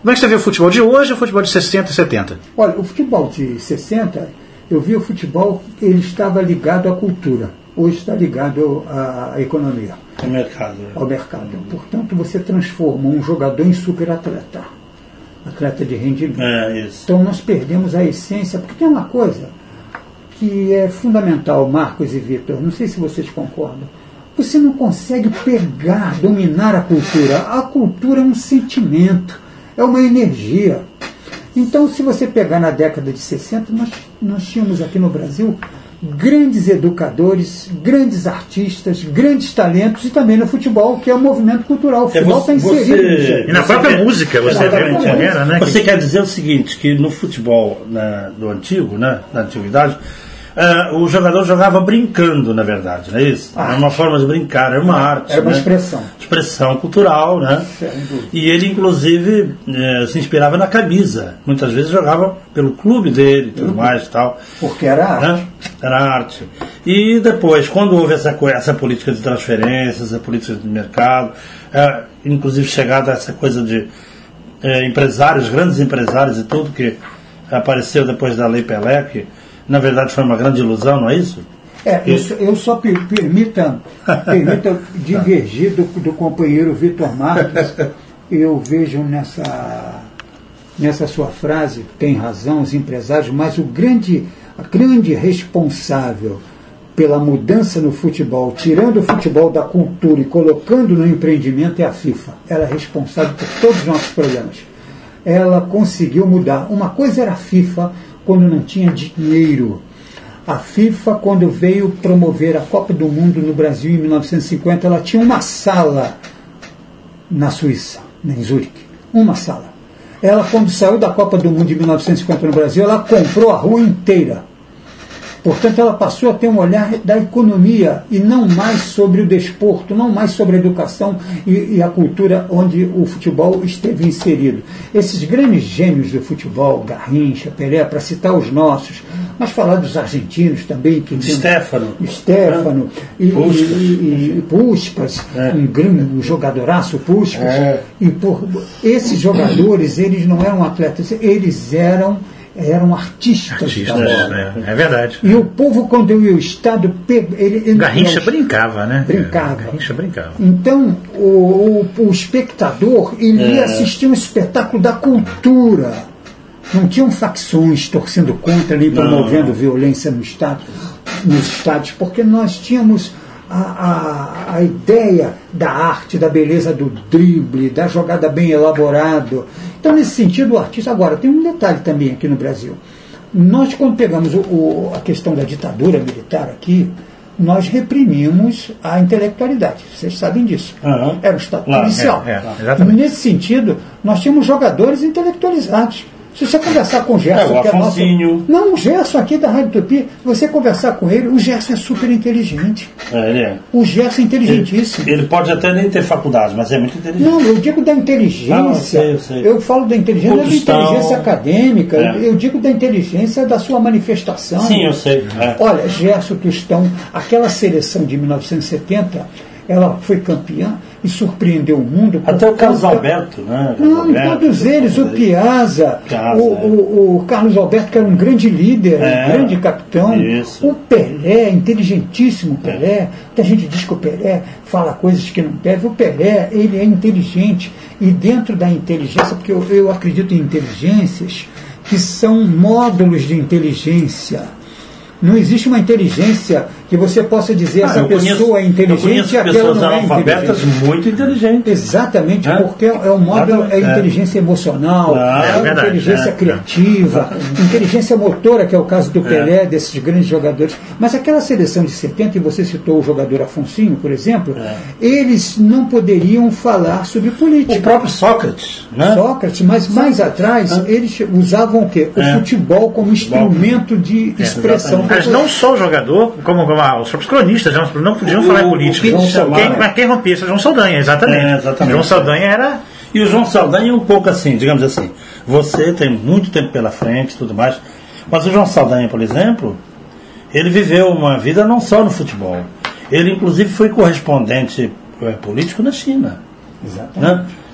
Como é que você vê o futebol de hoje e o futebol de sessenta e setenta? Olha, o futebol de sessenta, eu vi o futebol, ele estava ligado à cultura. Hoje está ligado à economia. Ao mercado. Ao mercado. Portanto, você transforma um jogador em superatleta. Atleta de rendimento. É, isso. Então, nós perdemos a essência. Porque tem uma coisa que é fundamental, Marcos e Vitor, não sei se vocês concordam. Você não consegue pegar, dominar a cultura. A cultura é um sentimento, é uma energia. Então, se você pegar na década de sessenta, nós, nós tínhamos aqui no Brasil grandes educadores, grandes artistas, grandes talentos, e também no futebol, que é um movimento cultural. O futebol está é inserido. Você, e na própria quer, música, você vê como era, né? Você quer dizer o seguinte, que no futebol né, do antigo, né, da antiguidade, Uh, o jogador jogava brincando, na verdade, não é isso? Era ah, uma forma de brincar, era uma arte. Era uma né? expressão. Expressão cultural, né? E ele, inclusive, eh, se inspirava na camisa. Muitas vezes jogava pelo clube dele e tudo uhum. mais e tal. Porque era arte. Né? Era arte. E depois, quando houve essa, essa política de transferências, essa política de mercado, eh, inclusive chegada a essa coisa de eh, empresários, grandes empresários e tudo que apareceu depois da Lei Pelé, que na verdade foi uma grande ilusão, não é isso? É, eu, eu só per, permita, permita divergir do, do companheiro Vitor Marques. Eu vejo nessa, nessa sua frase, tem razão os empresários, mas o grande, a grande responsável pela mudança no futebol, tirando o futebol da cultura e colocando no empreendimento, é a FIFA. Ela é responsável por todos os nossos problemas. Ela conseguiu mudar. Uma coisa era a FIFA quando não tinha dinheiro. A FIFA, quando veio promover a Copa do Mundo no Brasil em mil novecentos e cinquenta, ela tinha uma sala na Suíça, em Zurique. Uma sala. Ela, quando saiu da Copa do Mundo de mil novecentos e cinquenta no Brasil, ela comprou a rua inteira. Portanto, ela passou a ter um olhar da economia e não mais sobre o desporto, não mais sobre a educação e, e a cultura onde o futebol esteve inserido. Esses grandes gênios do futebol, Garrincha, Pelé, para citar os nossos, mas falar dos argentinos também. Que Stefano. Stefano é. e, e, e Puskás, é. um grande um jogadoraço, Puskás. É. E por, esses jogadores, eles não eram atletas, eles eram... eram artistas. Artistas, é, é verdade. E o povo, quando o Estado... Ele, ele, Garrincha brincava, né? Brincava. Garrincha brincava. Então, o, o, o espectador, ele é. ia assistir um espetáculo da cultura. Não tinham facções torcendo contra ali, promovendo não. violência no estado, nos estádios, porque nós tínhamos a, a, a ideia da arte, da beleza do drible, da jogada bem elaborada. Então, nesse sentido, o artista... Agora, tem um detalhe também aqui no Brasil. Nós, quando pegamos o, o, a questão da ditadura militar aqui, nós reprimimos a intelectualidade. Vocês sabem disso. Uhum. Era um Estado claro, policial. É, é, exatamente. Nesse sentido, nós tínhamos jogadores intelectualizados. Se você conversar com o Gerson, é, o que é nosso... Não, o Gerson aqui da Rádio Tupi, se você conversar com ele, o Gerson é super inteligente. É, ele é. O Gerson é inteligentíssimo. Ele, ele pode até nem ter faculdade, mas é muito inteligente. Não, eu digo da inteligência. Ah, eu, sei, eu, sei. eu falo da inteligência, da inteligência acadêmica, é. eu digo da inteligência da sua manifestação. Sim, eu sei. É. Olha, Gerson Tostão, aquela seleção de mil novecentos e setenta, ela foi campeã e surpreendeu o mundo. Até o Carlos Alberto, né? Carlos Não, Alberto, todos eles, o Piazza, Piazza o, é. o, o Carlos Alberto, que era um grande líder, é. um grande capitão, Isso. o Pelé, inteligentíssimo Pelé, é. que a gente diz que o Pelé fala coisas que não deve, o Pelé, ele é inteligente, e dentro da inteligência, porque eu, eu acredito em inteligências que são módulos de inteligência. Não existe uma inteligência que você possa dizer ah, essa pessoa conheço, é inteligente e aquela não é inteligente. Muito inteligentes. Exatamente, é? porque é um módulo, é inteligência emocional, claro, é, é verdade, inteligência é, criativa, é. inteligência motora, que é o caso do Pelé, é. desses grandes jogadores. Mas aquela seleção de setenta, e você citou o jogador Afonsinho, por exemplo, é. eles não poderiam falar sobre política. O próprio Sócrates. Né? Sócrates, mas Sócrates. mais atrás, é. eles usavam o quê? O é. futebol como instrumento de é, expressão. Mas não só o jogador, como, como ah, os próprios cronistas não, não podiam o, falar em política. Quem, mas quem rompia isso? João Saldanha, exatamente. É, exatamente. João Saldanha era... E o João Saldanha é um pouco assim, digamos assim, você tem muito tempo pela frente e tudo mais, mas o João Saldanha, por exemplo, ele viveu uma vida não só no futebol. Ele, inclusive, foi correspondente é, político na China. Exatamente. Né?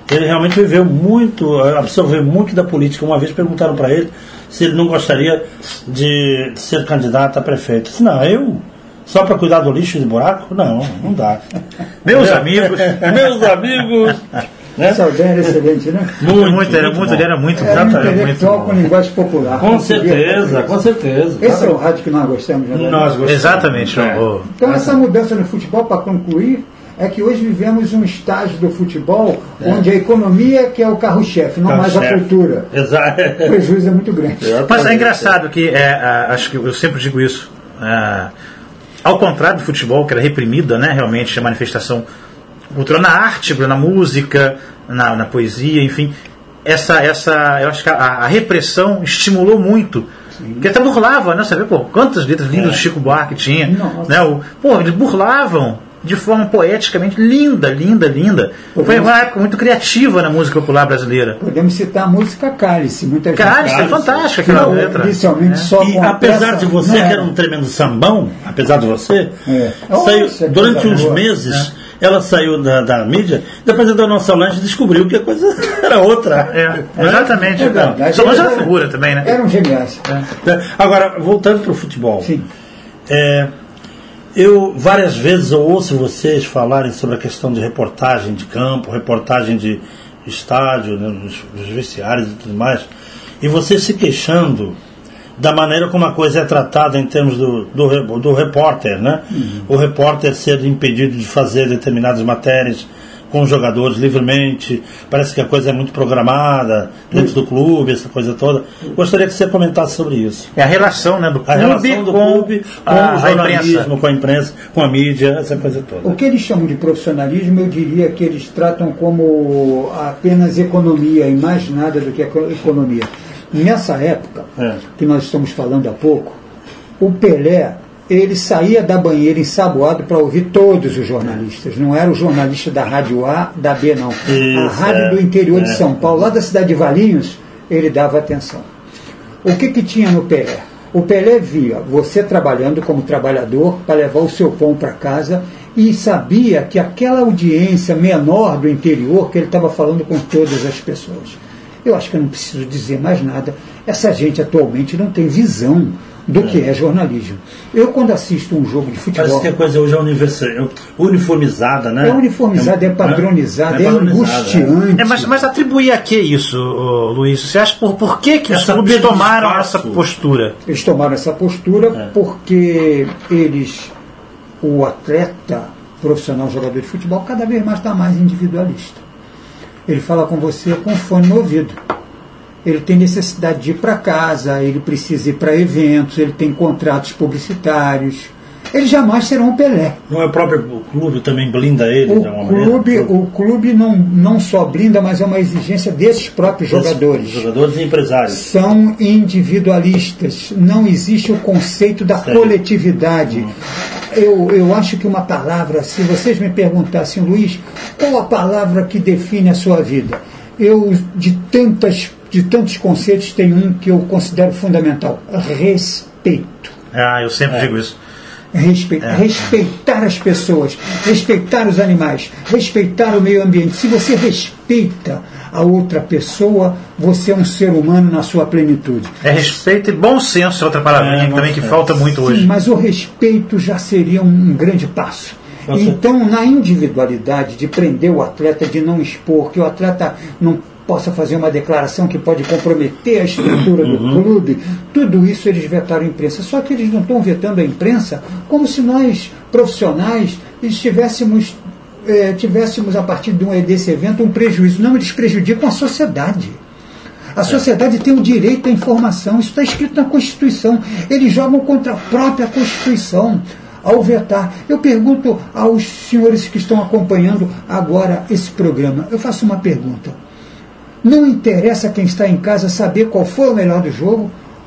ele realmente viveu muito, absorveu muito da política. Uma vez perguntaram para ele se ele não gostaria de ser candidato a prefeito. Ele disse, não, eu... Só para cuidar do lixo e de buraco? Não, não dá. Meus amigos, meus amigos. Né? Saldanha era excelente, né? Muito, muito, era muito, ele era muito, era um intelectual muito com linguagem popular. Com certeza, com certeza. Esse é o rádio que nós gostamos. Né? Nós gostamos. Exatamente. É. Então essa mudança no futebol, para concluir, é que hoje vivemos um estágio do futebol é. onde a economia que é o carro-chefe, não carro mais chefe. a cultura. Exato. O prejuízo é muito grande. Mas é engraçado que, é, acho que eu sempre digo isso, é, ao contrário do futebol, que era reprimida, né, realmente, a manifestação cultural na arte, na música, na, na poesia, enfim, essa, essa, eu acho que a, a repressão estimulou muito. Sim. Que até burlava, né? Você vê, pô, quantas letras lindas o é. Chico Buarque tinha. Né? O, pô, eles burlavam de forma poeticamente linda, linda, linda. Podemos, Foi uma época muito criativa na música popular brasileira. Podemos citar a música Cálice. Muita Cálice, é fantástica aquela não, letra. Inicialmente é. só E apesar de você, que era um tremendo sambão, apesar de você, é. saiu, Nossa, durante uns boa. meses, é. ela saiu da, da mídia, depois a Dona Solange descobriu que a coisa era outra. É. Exatamente. É Solange era figura também, né? Era um geniaço. É. Agora, voltando para o futebol. Sim. É, eu várias vezes eu ouço vocês falarem sobre a questão de reportagem de campo, reportagem de estádio, né, dos, dos vestiários e tudo mais, e vocês se queixando da maneira como a coisa é tratada em termos do, do, do repórter, né? Uhum. O repórter ser impedido de fazer determinadas matérias com os jogadores livremente, parece que a coisa é muito programada dentro do clube, essa coisa toda. Gostaria que você comentasse sobre isso. É a relação, né, do clube, a relação do com, clube com a, o jornalismo, com a imprensa, com a mídia, essa coisa toda. O que eles chamam de profissionalismo, eu diria que eles tratam como apenas economia e mais nada do que economia. Nessa época, é. que nós estamos falando há pouco, o Pelé, ele saía da banheira ensaboado para ouvir todos os jornalistas. Não era o jornalista da Rádio A, da B, não. Isso, a rádio é, do interior é, de São Paulo, lá da cidade de Valinhos, ele dava atenção. O que que tinha no Pelé? O Pelé via você trabalhando como trabalhador para levar o seu pão para casa e sabia que aquela audiência menor do interior, que ele estava falando com todas as pessoas. Eu acho que eu não preciso dizer mais nada. Essa gente atualmente não tem visão do é. que é jornalismo. Eu, quando assisto um jogo de futebol... Parece que a coisa hoje é uniformizada, né? É uniformizada, é, é padronizada, é, é, é angustiante. É, mas, mas atribuir a que isso, Luiz? Você acha por, por que, que os clubes tomaram essa postura? Eles tomaram essa postura é. porque eles, o atleta profissional jogador de futebol, cada vez mais está mais individualista. Ele fala com você com fone no ouvido. Ele tem necessidade de ir para casa, ele precisa ir para eventos, ele tem contratos publicitários. Eles jamais serão o Pelé. Não é o próprio clube também blinda ele? O de alguma clube, o clube não, não só blinda, mas é uma exigência desses próprios desses jogadores. Jogadores e empresários. São individualistas. Não existe o conceito da Sério? coletividade. Hum. Eu, eu acho que uma palavra, se vocês me perguntassem, Luiz, qual a palavra que define a sua vida? Eu, de tantas de tantos conceitos, tem um que eu considero fundamental: respeito. Ah, eu sempre é. digo isso. Respeito, é. Respeitar as pessoas, respeitar os animais, respeitar o meio ambiente. Se você respeita a outra pessoa, você é um ser humano na sua plenitude. É respeito e bom senso, outra palavrinha é, também que é. falta muito Sim, hoje. Mas o respeito já seria um grande passo. Você... Então, na individualidade de prender o atleta, de não expor, que o atleta não possa fazer uma declaração que pode comprometer a estrutura do uhum. clube, tudo isso eles vetaram a imprensa. Só que eles não estão vetando a imprensa como se nós, profissionais, estivéssemos, eh, tivéssemos, a partir de um, desse evento, um prejuízo. Não, eles prejudicam a sociedade. A sociedade tem o direito à informação. Isso está escrito na Constituição. Eles jogam contra a própria Constituição ao vetar. Eu pergunto aos senhores que estão acompanhando agora esse programa, eu faço uma pergunta. Não interessa quem está em casa saber qual foi o melhor do jogo,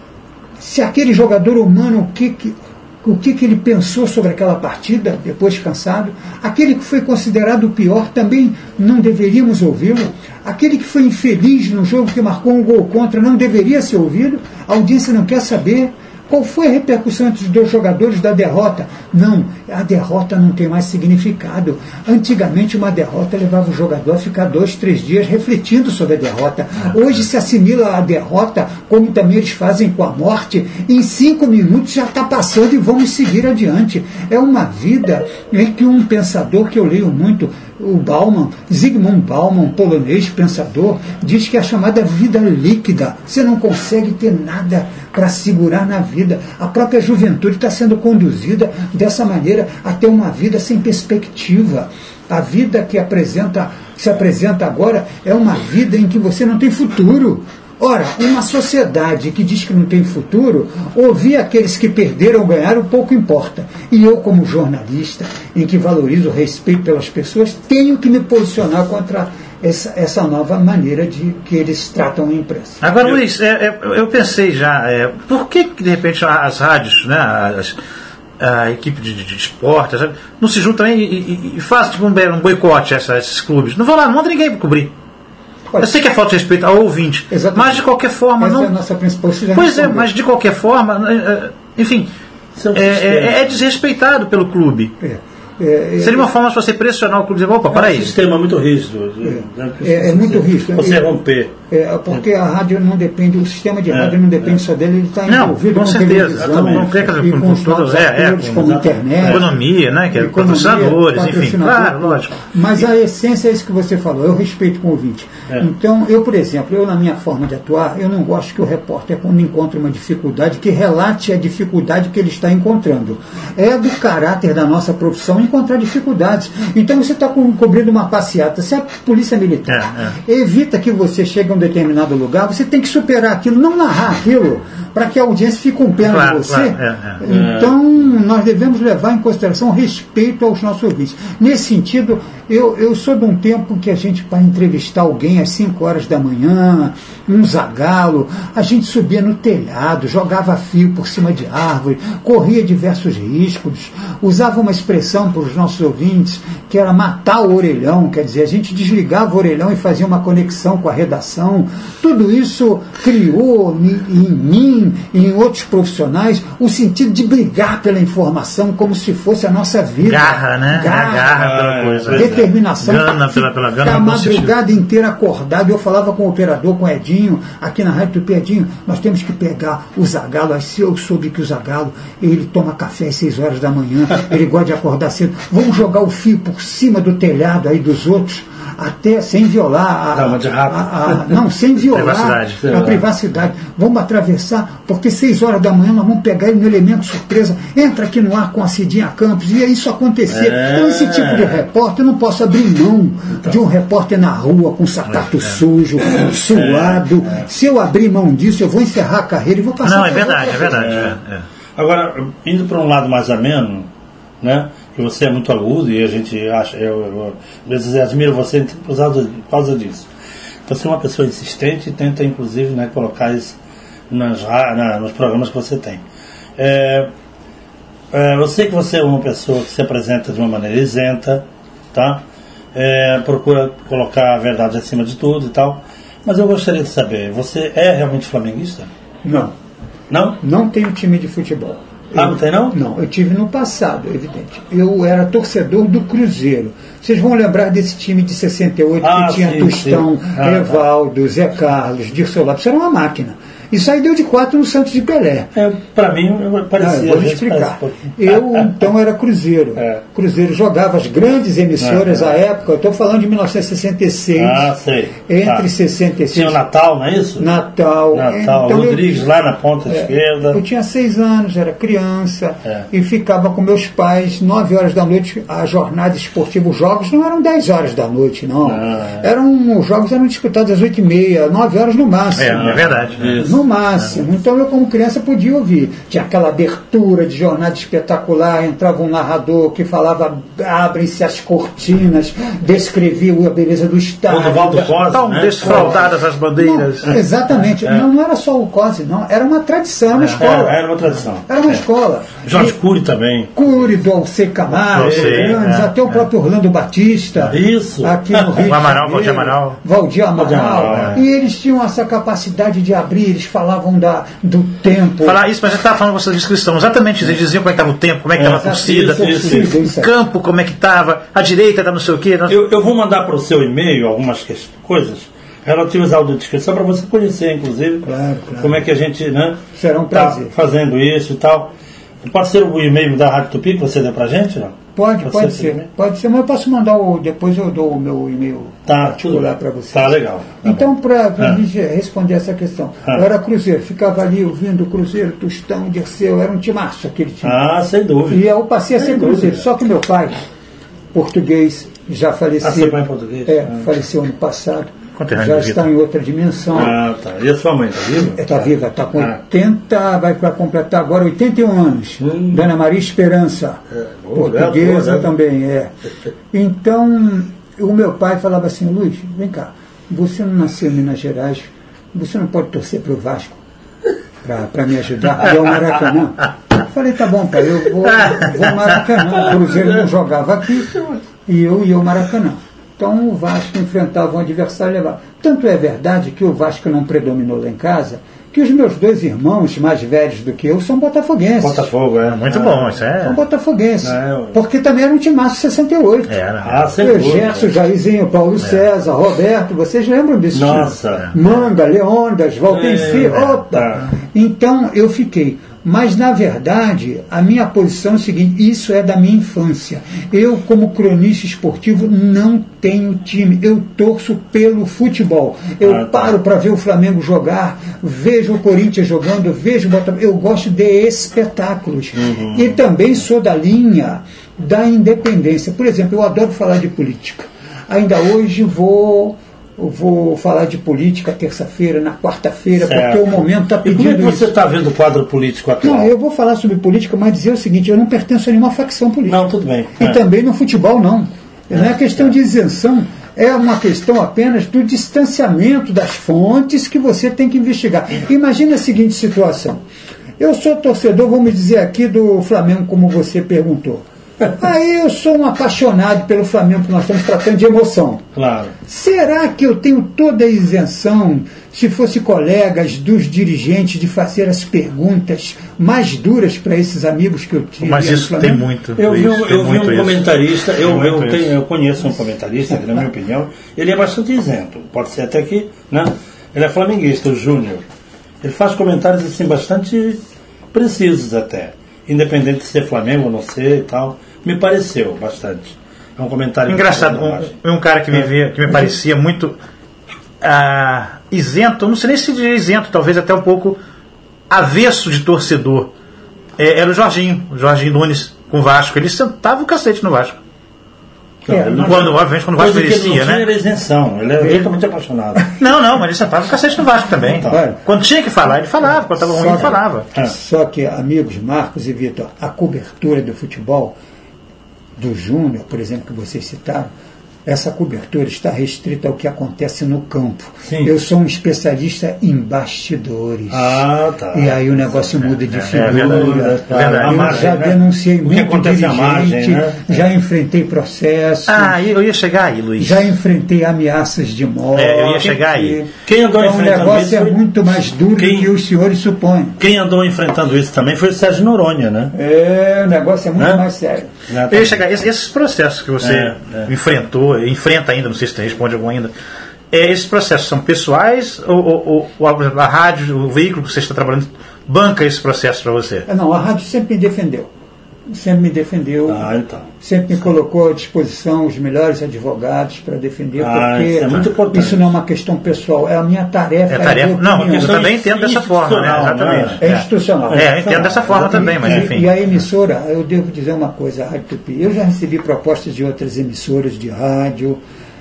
se aquele jogador humano, o que, que, o que, que ele pensou sobre aquela partida, depois cansado, aquele que foi considerado o pior, também não deveríamos ouvi-lo, aquele que foi infeliz no jogo que marcou um gol contra, não deveria ser ouvido, a audiência não quer saber, Qual foi a repercussão entre os dois jogadores da derrota? Não, a derrota não tem mais significado. Antigamente, uma derrota levava o jogador a ficar dois, três dias refletindo sobre a derrota. Hoje se assimila a derrota, como também eles fazem com a morte, em cinco minutos já está passando e vamos seguir adiante. É uma vida em que um pensador que eu leio muito, o Bauman, Zygmunt Bauman, polonês pensador, diz que é a chamada vida líquida. Você não consegue ter nada para segurar na vida. A própria juventude está sendo conduzida dessa maneira a ter uma vida sem perspectiva. A vida que apresenta, se apresenta agora é uma vida em que você não tem futuro. Ora, uma sociedade que diz que não tem futuro, ouvir aqueles que perderam ou ganharam pouco importa. E eu, como jornalista, em que valorizo o respeito pelas pessoas, tenho que me posicionar contra essa, essa nova maneira de que eles tratam a imprensa. Agora, Luiz, é, é, eu pensei já, é, por que, de repente, as rádios, né, as, a equipe de, de, de esporte, sabe, não se juntam e, e, e fazem tipo, um, um boicote a essa, esses clubes? Não vão lá, não manda ninguém para cobrir. Eu sei que é falta de respeito ao ouvinte, exatamente, mas de qualquer forma... Essa não... é a nossa principal sugestão. Pois é, mas de qualquer forma, enfim, é, é, é desrespeitado pelo clube. É. É, Seria uma forma de você pressionar o clube e dizer, opa, para aí. É um sistema muito rígido. É, é, é muito rígido. Você romper. É, porque a rádio não depende, o sistema de rádio é, não depende é. só dele, ele está envolvido com televisão, não quer e com os novos é, atores, é, como internet. Economia, né, que é patrocinadores, enfim, claro, lógico. Mas a essência é isso que você falou, eu respeito com o ouvinte. É. Então, eu, por exemplo, eu na minha forma de atuar, eu não gosto que o repórter, quando encontra uma dificuldade, que relate a dificuldade que ele está encontrando. É do caráter da nossa profissão encontrar dificuldades. Então, você está cobrindo uma passeata, se é polícia militar, é, é. evita que você chegue a um determinado lugar, você tem que superar aquilo, não narrar aquilo, para que a audiência fique com pena claro, de você. Claro, é, é. Então, nós devemos levar em consideração respeito aos nossos ouvintes. Nesse sentido, eu, eu sou de um tempo que a gente, para entrevistar alguém às cinco horas da manhã, um zagalo, a gente subia no telhado, jogava fio por cima de árvore, corria diversos riscos, usava uma expressão para os nossos ouvintes, que era matar o orelhão, quer dizer, a gente desligava o orelhão e fazia uma conexão com a redação. Tudo isso criou em mim e em outros profissionais o sentido de brigar pela informação como se fosse a nossa vida. Garra, né? Garra, garra pela coisa. Determinação. Gana pela, pela gana. A madrugada inteira acordado, eu falava com o operador, com o Edinho, aqui na Rádio do Edinho, nós temos que pegar o Zagalo. Aí se eu soube que o Zagalo, ele toma café às seis horas da manhã, ele gosta de acordar cedo, vamos jogar o fio por cima do telhado aí dos outros, até sem violar a, Calma de rato. a, a, não, sem violar privacidade, a privacidade. Vamos atravessar, porque seis horas da manhã nós vamos pegar ele no elemento surpresa, entra aqui no ar com a Cidinha Campos, e isso acontecer. É. Então esse tipo de repórter, eu não posso abrir mão então. de um repórter na rua com sapato é. sujo, é. suado. É. Se eu abrir mão disso, eu vou encerrar a carreira e vou passar. Não, é verdade, é verdade. É. É. Agora, indo para um lado mais ameno, né? Que você é muito agudo e a gente acha, eu, eu às vezes admiro você por causa, por causa disso. Você é uma pessoa insistente e tenta, inclusive, né, colocar isso nas, na, nos programas que você tem. É, é, eu sei que você é uma pessoa que se apresenta de uma maneira isenta, tá? É, procura colocar a verdade acima de tudo e tal, mas eu gostaria de saber, você é realmente flamenguista? Não. Não? Não tenho time de futebol. Ah, eu, não tem não? Não, eu tive no passado, evidente. Eu era torcedor do Cruzeiro. Vocês vão lembrar desse time de sessenta e oito ah, que tinha sim, Tostão, sim. Ah, Evaldo, tá. Zé Carlos, Dirceu Lopes. Isso era uma máquina. Isso aí deu de quatro no Santos de Pelé. É, para mim, parecia. Ah, vou lhe explicar. Eu, então, era Cruzeiro. É. Cruzeiro jogava as grandes emissoras à é, é. época. Eu estou falando de mil novecentos e sessenta e seis. Ah, sei. Entre ah. sessenta e seis. Tinha o Natal, não é isso? Natal. Natal. Então, Rodrigues eu, lá na ponta é, esquerda. Eu tinha seis anos, era criança. É. E ficava com meus pais, nove horas da noite, a jornada esportiva. Os jogos não eram dez horas da noite, não. Ah, é. eram, os jogos eram disputados às oito e meia, nove horas no máximo. É, é verdade. Isso. No máximo. Então eu, como criança, podia ouvir. Tinha aquela abertura de jornada espetacular, entrava um narrador que falava, abrem-se as cortinas, descrevia a beleza do estádio. Estão né? desfraldadas as bandeiras. Não, exatamente. É. Não, não era só o Cose, não. Era uma tradição, era uma é. escola. Era uma tradição. Era uma é. escola. Jorge e, Cury também. Cury, do Alceu Camargo, é, até o próprio Orlando Batista. Isso. Aqui no Rio. O Amaral, Valdir Amaral. Valdir Amaral. É. E eles tinham essa capacidade de abrir, eles falavam da, do tempo. Falar isso, mas a gente estava falando com vocês descrição, exatamente, eles diziam como é que estava o tempo, como é que estava a torcida, o campo, como é que estava, a direita está não sei o quê. Nós... Eu, eu vou mandar para o seu e-mail algumas que, coisas relativas à audiodescrição para você conhecer, inclusive, claro, claro. como é que a gente, né, será um prazer. Tá fazendo isso e tal. Pode ser o e-mail da Rádio Tupi que você deu pra gente, não? Pode, pode, pode ser. ser. Pode ser, mas eu posso mandar o. Depois eu dou o meu e-mail tá, particular para você. Tá legal. Tá então, para a ah. gente responder essa questão. Ah. Eu era Cruzeiro, ficava ali ouvindo o Cruzeiro, Tostão, Dirceu, era um timaço aquele time. Ah, sem dúvida. E eu passei a ser sem Cruzeiro. dúvida. Só que meu pai, português, já faleceu. Ah, seu pai é português? É, ah. faleceu ano passado. Conterrâneo Já de está vida. em outra dimensão. Ah, tá. E a sua mãe está viva? Está viva, está com Ah. oitenta, vai para completar agora oitenta e um anos. Hum. Dona Maria Esperança, É, boa, portuguesa boa, né? também, é. Então, o meu pai falava assim, Luiz, vem cá, você não nasceu em Minas Gerais, você não pode torcer para o Vasco para me ajudar, e ao Maracanã. Eu falei, tá bom, pai, eu vou, vou ao Maracanã. O Cruzeiro não jogava aqui, e eu ia ao Maracanã. Então o Vasco enfrentava um adversário e levava. Tanto é verdade que o Vasco não predominou lá em casa, que os meus dois irmãos mais velhos do que eu são botafoguenses. Botafogo, é. Muito ah. bom, isso é. São botafoguenses. É, eu... Porque também era um timaço sessenta e oito. Era. Ah, sem Eu, dúvida. Gerson, Jairzinho, Paulo é. César, Roberto, vocês lembram disso? Nossa. Manga, Leondas, Valtenci, É, opa! tá. Então eu fiquei. Mas, na verdade, a minha posição é o seguinte, isso é da minha infância. Eu, como cronista esportivo, não tenho time. Eu torço pelo futebol. Eu ah, tá. paro para ver o Flamengo jogar, vejo o Corinthians jogando, vejo o Botafogo. Eu gosto de espetáculos. Uhum. E também sou da linha da independência. Por exemplo, eu adoro falar de política. Ainda hoje vou... Eu vou falar de política terça-feira, na quarta-feira, porque o momento está pedindo. E como é que você isso. está vendo o quadro político atual? Não, eu vou falar sobre política, mas dizer o seguinte, eu não pertenço a nenhuma facção política. Não, tudo bem. E é. também no futebol, não. Não é questão de isenção, é uma questão apenas do distanciamento das fontes que você tem que investigar. Imagina a seguinte situação. Eu sou torcedor, vamos dizer aqui, do Flamengo, como você perguntou. Aí eu sou um apaixonado pelo Flamengo, que nós estamos tratando de emoção. Claro. Será que eu tenho toda a isenção, se fosse colegas dos dirigentes, de fazer as perguntas mais duras para esses amigos que eu tive? Mas isso tem muito. Eu vi um, isso, eu vi um isso. comentarista, eu, eu, Muito tenho, eu conheço um comentarista, que, na minha opinião, ele é bastante isento. Pode ser até que, né? Ele é flamenguista, o Júnior. Ele faz comentários assim bastante precisos até. Independente de ser Flamengo ou não ser e tal. Me pareceu bastante. É um comentário... Engraçado, um, um cara que me, via, que me parecia muito ah, isento, não sei nem se diria isento, talvez até um pouco avesso de torcedor. É, era o Jorginho, o Jorginho Nunes com o Vasco. Ele sentava o cacete no Vasco. É, quando, obviamente, quando o Vasco merecia, né? Ele era isenção, ele era totalmente apaixonado. Não, não, mas ele sentava o cacete no Vasco também. Tá. Quando tinha que falar, ele falava. Quando estava ruim, ele falava. É. Só que, amigos Marcos e Vitor, a cobertura do futebol, do Júnior, por exemplo, que vocês citaram, essa cobertura está restrita ao que acontece no campo. Sim. Eu sou um especialista em bastidores. Ah, tá. E aí o negócio muda de figura. É verdade, é verdade. Eu A margem, já né? denunciei O que muito acontece dirigente, à margem, né? já enfrentei processos, Ah, eu ia chegar aí, Luiz. já enfrentei ameaças de morte. É, eu ia chegar aí. Quem andou Então, o enfrentando negócio isso é foi- muito mais duro Quem- do que os senhores supõem. Quem andou enfrentando isso também foi o Sérgio Noronha, né? É, o negócio é muito Né? mais sério. Eu ia chegar, esses, esses processos que você É, é. enfrentou, enfrenta ainda, não sei se você responde algum ainda, é, esses processos são pessoais ou, ou, ou a, a rádio, o veículo que você está trabalhando, banca esse processo para você? É, não, a rádio sempre me defendeu. Sempre me defendeu. Ah, então. Sempre me colocou à disposição os melhores advogados para defender, Ah, porque isso é muito importante. isso não é uma questão pessoal, é a minha tarefa. É tarefa. de Não, opinião. eu também entendo dessa forma, né? Exatamente. É institucional. É, eu entendo dessa forma também, mas E- enfim. E a emissora, eu devo dizer uma coisa, a Rádio Tupi, eu já recebi propostas de outras emissoras de rádio,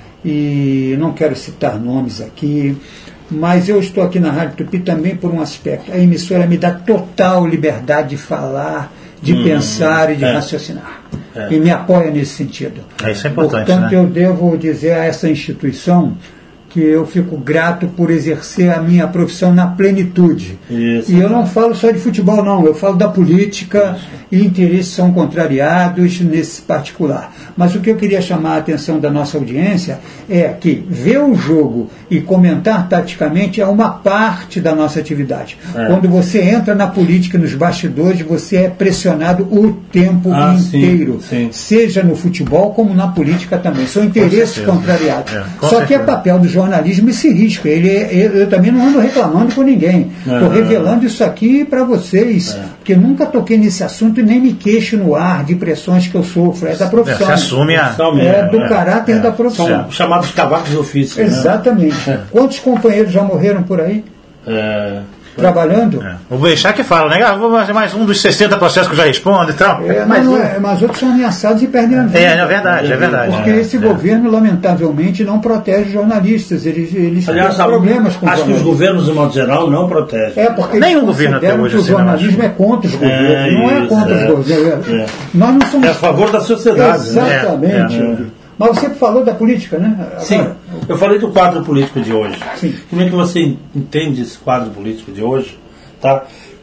e não quero citar nomes aqui, mas eu estou aqui na Rádio Tupi também por um aspecto. A emissora me dá total liberdade de falar, de Hum, pensar e de é. raciocinar. É. E me apoia nesse sentido. É, isso é importante, Portanto, né? eu devo dizer a essa instituição que eu fico grato por exercer a minha profissão na plenitude. Isso. E eu não falo só de futebol, não. Eu falo da política. Isso. E interesses são contrariados nesse particular. Mas o que eu queria chamar a atenção da nossa audiência é que ver o jogo e comentar taticamente é uma parte da nossa atividade. É. Quando você entra na política, nos bastidores, você é pressionado o tempo ah, inteiro. Sim, sim. Seja no futebol como na política também. São interesses contrariados. É, com Só certeza. Que é papel do jornalismo esse risco. Ele, eu, eu também não ando reclamando com ninguém. Estou é, revelando isso aqui para vocês, é. porque nunca toquei nesse assunto e nem me queixo no ar de pressões que eu sofro. É da profissão. Você assume a... É do caráter é, da profissão. São chamados cavacos de ofício. Exatamente. Né? Quantos companheiros já morreram por aí? É... Trabalhando? É. O Boechat que fala, né? Ah, vou fazer mais um dos sessenta processos que eu já respondo e tal. É, mas, não é, mas outros são ameaçados e perdem a vida. É, é verdade, é verdade. Porque é, esse é. governo, lamentavelmente, não protege jornalistas. Eles, eles Aliás, têm problemas com acho que os governos, de modo geral, não protegem. É, porque nenhum governo até hoje. O jornalismo é contra os governos, é, não é contra é, os governos. É. Nós não somos... É a favor da sociedade. Exatamente. Né? É, é. Mas você falou da política, né? Agora, sim, eu falei do quadro político de hoje. Sim. Como é que você entende esse quadro político de hoje? Tá?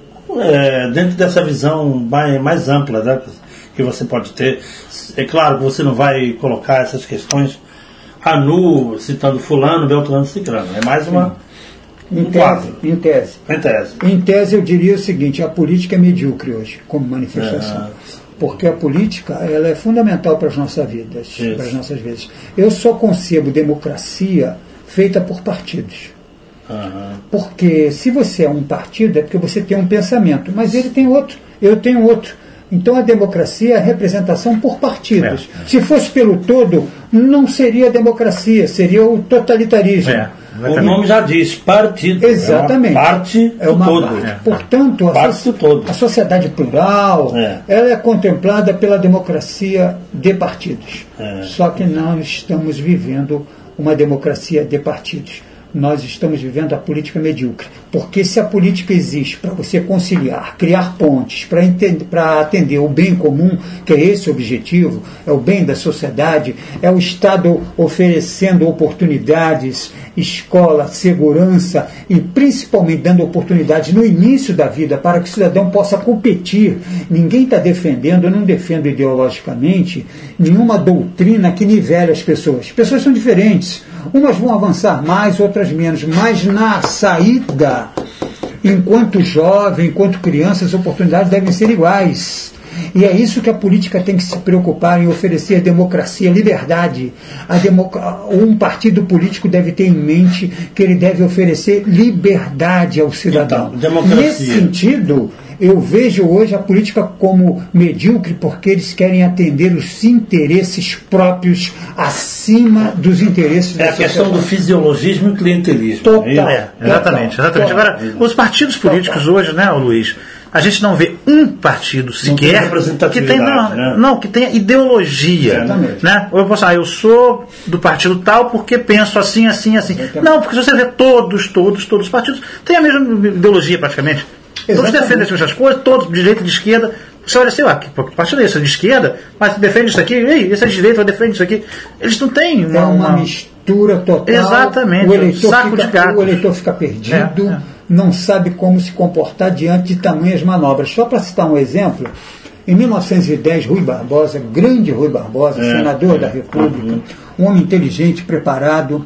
É, dentro dessa visão mais, mais ampla, né, que você pode ter. É claro que você não vai colocar essas questões a nu, citando fulano, beltrano, ciclano. É mais uma... Em, um tese, em tese. Em tese. Em tese eu diria o seguinte: a política é medíocre hoje, como manifestação. É. Porque a política ela é fundamental para as nossas vidas. Isso. Para as nossas vidas. Eu só concebo democracia feita por partidos. Uhum. Porque se você é um partido é porque você tem um pensamento, mas ele tem outro, eu tenho outro. Então a democracia é a representação por partidos. É, é. Se fosse pelo todo, não seria democracia, seria o totalitarismo. É, o nome já diz, partido. Exatamente. É uma parte é uma do todo. Parte. É. Portanto, a, parte so- do todo. a sociedade plural é. ela é contemplada pela democracia de partidos. É. Só que não estamos vivendo uma democracia de partidos. Nós estamos vivendo a política medíocre. Porque se a política existe para você conciliar, criar pontes, para entender, para atender o bem comum, que é esse o objetivo, é o bem da sociedade, é o Estado oferecendo oportunidades, escola, segurança e principalmente dando oportunidades no início da vida para que o cidadão possa competir. Ninguém está defendendo, eu não defendo ideologicamente, nenhuma doutrina que nivele as pessoas. As pessoas são diferentes. Umas vão avançar mais, outras menos, mas na saída, enquanto jovem, enquanto criança, as oportunidades devem ser iguais. E é isso que a política tem que se preocupar em oferecer: democracia, liberdade. A democ- um partido político deve ter em mente que ele deve oferecer liberdade ao cidadão. Então, democracia. Nesse sentido, eu vejo hoje a política como medíocre porque eles querem atender os interesses próprios acima dos interesses é da a questão do fisiologismo e clientelismo. Total. É, exatamente, exatamente. Total. Agora, os partidos políticos Total. hoje, né, Luiz? A gente não vê um partido sequer que tenha, não, né? não, que tenha ideologia. Né? Ou eu posso falar, eu sou do partido tal porque penso assim, assim, assim. Exatamente. Não, porque se você vê todos, todos, todos os partidos têm a mesma ideologia praticamente. Exatamente. Todos defendem as mesmas coisas, todos de direita e de esquerda. Você olha assim, ah, que partido é esse? De esquerda? Mas defende isso aqui? Ei, esse é de direita, defende isso aqui. Eles não têm uma... É uma, uma... mistura total. Exatamente. O eleitor, saco fica, de gato. O eleitor fica perdido, é, é. não sabe como se comportar diante de tamanhas manobras. Só para citar um exemplo, em mil novecentos e dez, Rui Barbosa, grande Rui Barbosa, é, é, da República, um homem inteligente, preparado,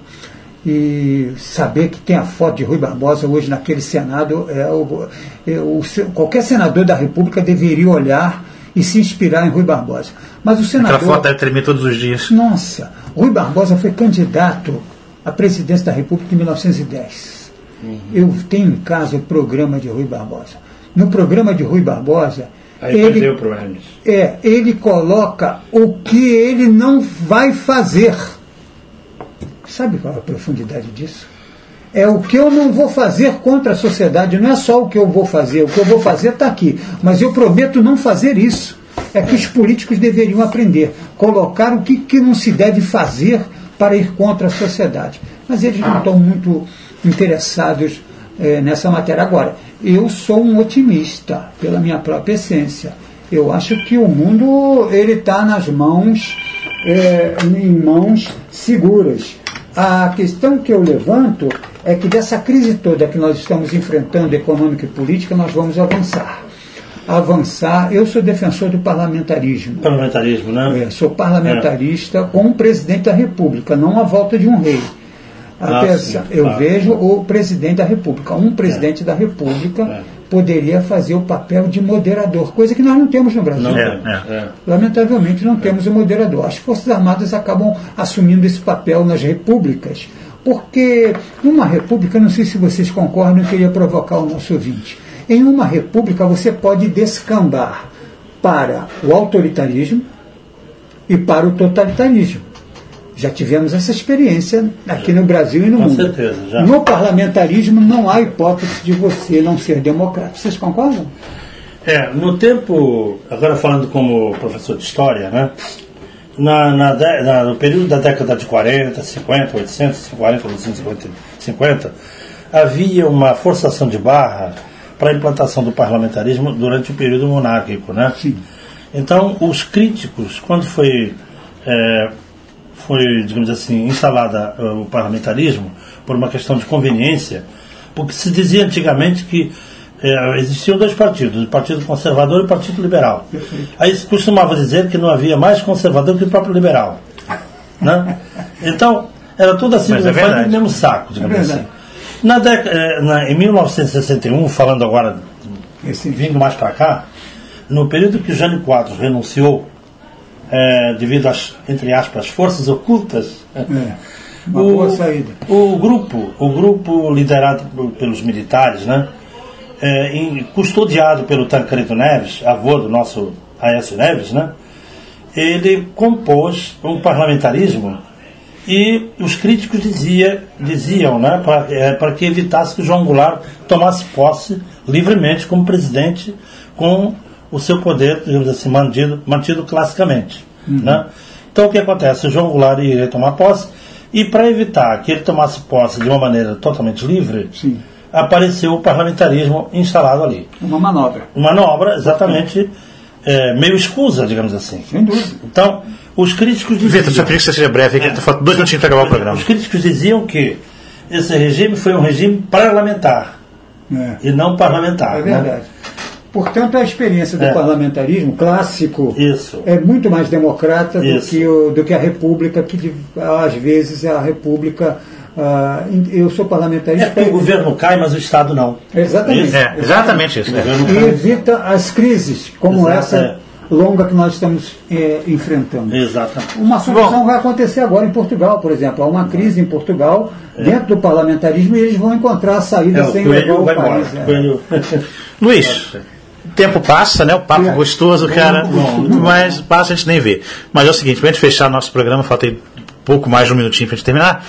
e saber que tem a foto de Rui Barbosa hoje naquele Senado, é o, é o, qualquer senador da República deveria olhar e se inspirar em Rui Barbosa. Mas o senador... Aquela foto deve tremer todos os dias. Nossa, Rui Barbosa foi candidato à presidência da República em mil novecentos e dez. Uhum. Eu tenho em casa o programa de Rui Barbosa. No programa de Rui Barbosa, Aí ele, perdeu para o é, ele coloca o que ele não vai fazer. Sabe qual é a profundidade disso? É o que eu não vou fazer contra a sociedade. Não é só o que eu vou fazer. O que eu vou fazer está aqui. Mas eu prometo não fazer isso. É que os políticos deveriam aprender. Colocar o que, que não se deve fazer para ir contra a sociedade. Mas eles não estão muito interessados é, nessa matéria. Agora, eu sou um otimista pela minha própria essência. Eu acho que o mundo ele está nas mãos, é, em mãos seguras. a questão que eu levanto é que dessa crise toda que nós estamos enfrentando, econômica e política, nós vamos avançar. Avançar, eu sou defensor do parlamentarismo. Parlamentarismo, né? É, sou parlamentarista é. com o presidente da República, não a volta de um rei. Apesar, ah, sim, eu claro. vejo o presidente da República. Um presidente é. da República é. poderia fazer o papel de moderador, coisa que nós não temos no Brasil. Não, é, é. Lamentavelmente não é. temos o moderador. As Forças Armadas acabam assumindo esse papel nas repúblicas, porque numa república, não sei se vocês concordam, eu queria provocar o nosso ouvinte. Em uma república você pode descambar para o autoritarismo e para o totalitarismo. Já tivemos essa experiência aqui no Brasil e no Com mundo. certeza, já. No parlamentarismo não há hipótese de você não ser democrata. Vocês concordam? É, no tempo, agora falando como professor de história, né? Na, na, na, no período da década de quarenta, cinquenta, oitocentos, quarenta, oitocentos e cinquenta, havia uma forçação de barra para a implantação do parlamentarismo durante o período monárquico, né? Sim. Então, os críticos, quando foi... É, foi, digamos assim, instalada uh, o parlamentarismo por uma questão de conveniência, porque se dizia antigamente que uh, existiam dois partidos, o Partido Conservador e o Partido Liberal. Perfeito. Aí se costumava dizer que não havia mais conservador que o próprio liberal. Né? Então, era tudo assim, Mas é foi no mesmo saco, digamos é assim. Na década, na, em mil novecentos e sessenta e um, falando agora, Esse... vindo mais para cá, no período que o Jânio Quadros renunciou, É, devido às, entre aspas, forças ocultas, é, uma o, boa saída. O grupo, o grupo liderado pelos militares, né, é, em, custodiado pelo Tancredo Neves, avô do nosso Aécio Neves, né, ele compôs um parlamentarismo e os críticos dizia, diziam né, para é, que evitasse que o João Goulart tomasse posse livremente como presidente, com o seu poder, digamos assim, mantido, mantido classicamente. Uhum. Né? Então o que acontece? O João Goulart iria tomar posse, e para evitar que ele tomasse posse de uma maneira totalmente livre, Sim. apareceu o parlamentarismo instalado ali. Uma manobra. Uma manobra, exatamente, é, meio escusa, digamos assim. Sem dúvida. Então, os críticos diziam... Vitor, só queria que você seja breve, que é, falta dois minutinhos para acabar o programa. Os críticos diziam que esse regime foi um regime parlamentar, é. e não parlamentar. É verdade. Né? Portanto, a experiência do é. parlamentarismo clássico Isso. é muito mais democrata do que, o, do que a república, que às vezes a república... Uh, eu sou parlamentarista... É que o governo cai, mas o Estado não. Exatamente. É, exatamente isso. É. E evita as crises, como Exato, essa é. longa que nós estamos é, enfrentando. Exatamente. Uma solução Bom. vai acontecer agora em Portugal, por exemplo. Há uma crise em Portugal, é. dentro do parlamentarismo, e eles vão encontrar a saída é, sem levar o país. É. Luiz... O tempo passa, né? O papo é. gostoso, cara. Bom, bom, mas passa, a gente nem vê. Mas é o seguinte, para a gente fechar nosso programa, falta aí pouco mais de um minutinho para a gente terminar.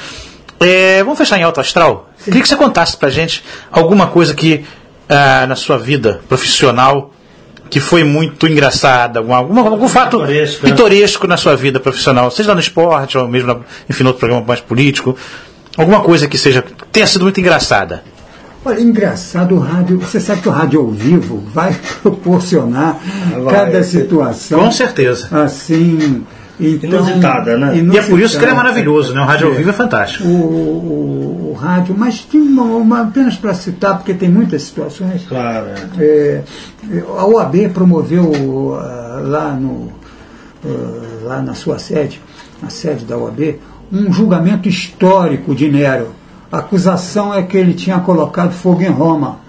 É, vamos fechar em alto astral? Sim. Queria que você contasse pra gente alguma coisa que ah, na sua vida profissional que foi muito engraçada, algum, algum, algum fato pitoresco, pitoresco na sua vida profissional, seja no esporte ou mesmo, na, enfim, no outro programa mais político. Alguma coisa que seja tenha sido muito engraçada. Olha, engraçado o rádio, você sabe que o rádio ao vivo vai proporcionar vai, cada situação. Com certeza. Assim, então, inusitada, né? Inusitada. E é por isso que ele é maravilhoso, né? O rádio é. ao vivo é fantástico. O, o, o rádio, mas tem uma, uma apenas para citar, porque tem muitas situações. Claro. É, a O A B promoveu uh, lá, no, uh, lá na sua sede, na sede da O A B, um julgamento histórico de Nero. A acusação é que ele tinha colocado fogo em Roma.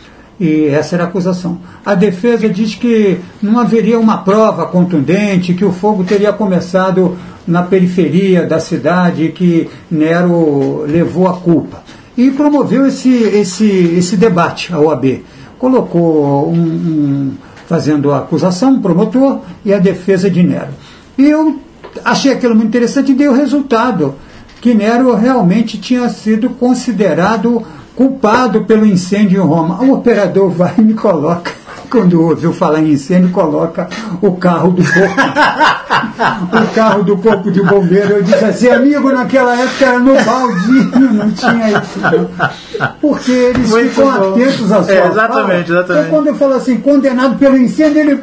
E essa era a acusação. A defesa diz que não haveria uma prova contundente, que o fogo teria começado na periferia da cidade e que Nero levou a culpa. E promoveu esse, esse, esse debate, a O A B. Colocou um, um, fazendo a acusação, um promotor, e a defesa de Nero. E eu achei aquilo muito interessante e dei o resultado, que Nero realmente tinha sido considerado culpado pelo incêndio em Roma. O operador vai e me coloca quando ouviu falar em incêndio, coloca o carro do corpo, o carro do corpo de bombeiro. Eu disse assim, amigo, naquela época era no baldinho, não tinha isso. Não. Porque eles Muito ficam bom. atentos à sua É, exatamente, fala. exatamente. Então, quando eu falo assim, condenado pelo incêndio, ele...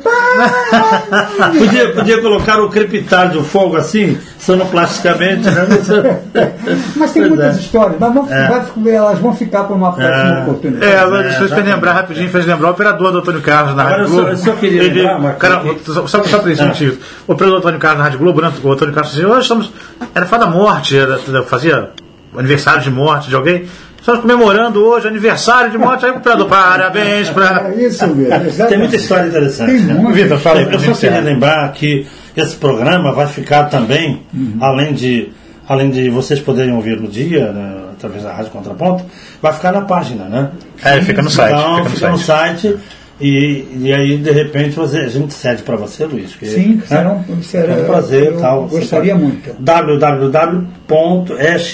Podia, podia colocar o crepitar do fogo assim, sonoplasticamente, né? Mas tem Pois muitas é. histórias, mas vamos, É. vai, elas vão ficar para uma próxima É. oportunidade. É, agora deixa eu lembrar rapidinho, fez lembrar o operador do Antônio Carlos na Agora, Rádio eu só- Globo. eu só queria Ele- lembrar uma cara, coisa só, só, só para isso, Ah. motivo. O operador do Antônio Carlos na Rádio Globo, né, o Antônio Carlos dizia, hoje estamos. Era fada da morte, era, fazia aniversário de morte de alguém. Estamos comemorando hoje aniversário de morte. Aí o operador, parabéns para. É isso mesmo. exatamente. Tem muita história interessante. Tem né? muito. Vitor, fala pra Eu só gente. queria lembrar que esse programa vai ficar também, Uhum. além, de, além de vocês poderem ouvir no dia, né, através da Rádio Contraponto, vai ficar na página, né? É, fica no site. Então, Fica no fica no site. site. E, e aí, de repente, você, a gente cede para você, Luiz. Que, Sim, será né? um, será, É um prazer. eu Tal. gostaria muito. w w w ponto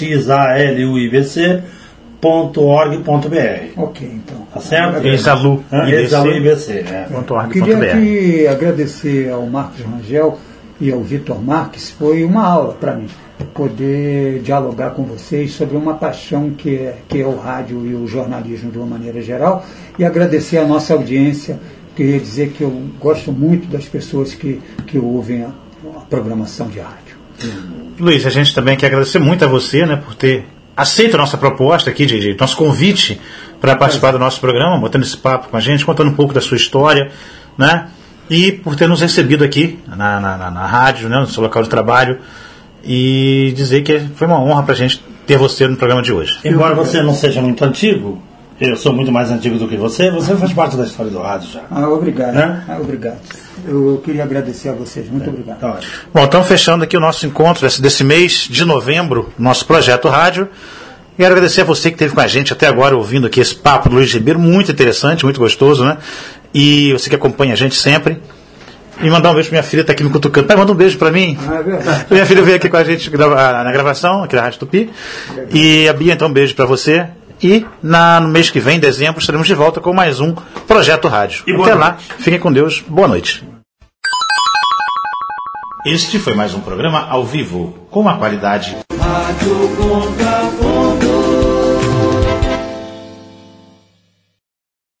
exaluibc ponto org ponto b r. Ok, então. Tá certo? Exalu Hã? I B C. Exalu I B C, é. ponto org ponto Queria br. aqui agradecer ao Marcos Rangel e ao Vitor Marques. Foi uma aula para mim poder dialogar com vocês sobre uma paixão que é, que é o rádio e o jornalismo de uma maneira geral, e agradecer a nossa audiência. Queria dizer que eu gosto muito das pessoas que, que ouvem a, a programação de rádio. Luiz, a gente também quer agradecer muito a você, né, por ter aceito a nossa proposta aqui, de, de nosso convite para participar do nosso programa, botando esse papo com a gente, contando um pouco da sua história, né, e por ter nos recebido aqui na, na, na, na rádio, né, no seu local de trabalho, e dizer que foi uma honra para a gente ter você no programa de hoje. Embora você não seja muito antigo, eu sou muito mais antigo do que você, você faz parte da história do rádio já. Ah, obrigado. Né? Ah, obrigado. Eu, eu queria agradecer a vocês. Muito obrigado. Tá ótimo. Bom, então fechando aqui o nosso encontro desse, desse mês de novembro, nosso projeto rádio. E quero agradecer a você que esteve com a gente até agora, ouvindo aqui esse papo do Luiz Ribeiro, muito interessante, muito gostoso, né? E você que acompanha a gente sempre. E mandar um beijo pra minha filha, tá aqui me cutucando. Pai, manda um beijo pra mim. Ah, é verdade. Minha filha veio aqui com a gente grava, na gravação, aqui na Rádio Tupi. E a Bia, então, um beijo pra você. E na, no mês que vem, em dezembro, estaremos de volta com mais um Projeto Rádio. E boa Até lá, noite. fiquem com Deus, boa noite. Este foi mais um programa ao vivo, com uma qualidade Rádio Contraponto.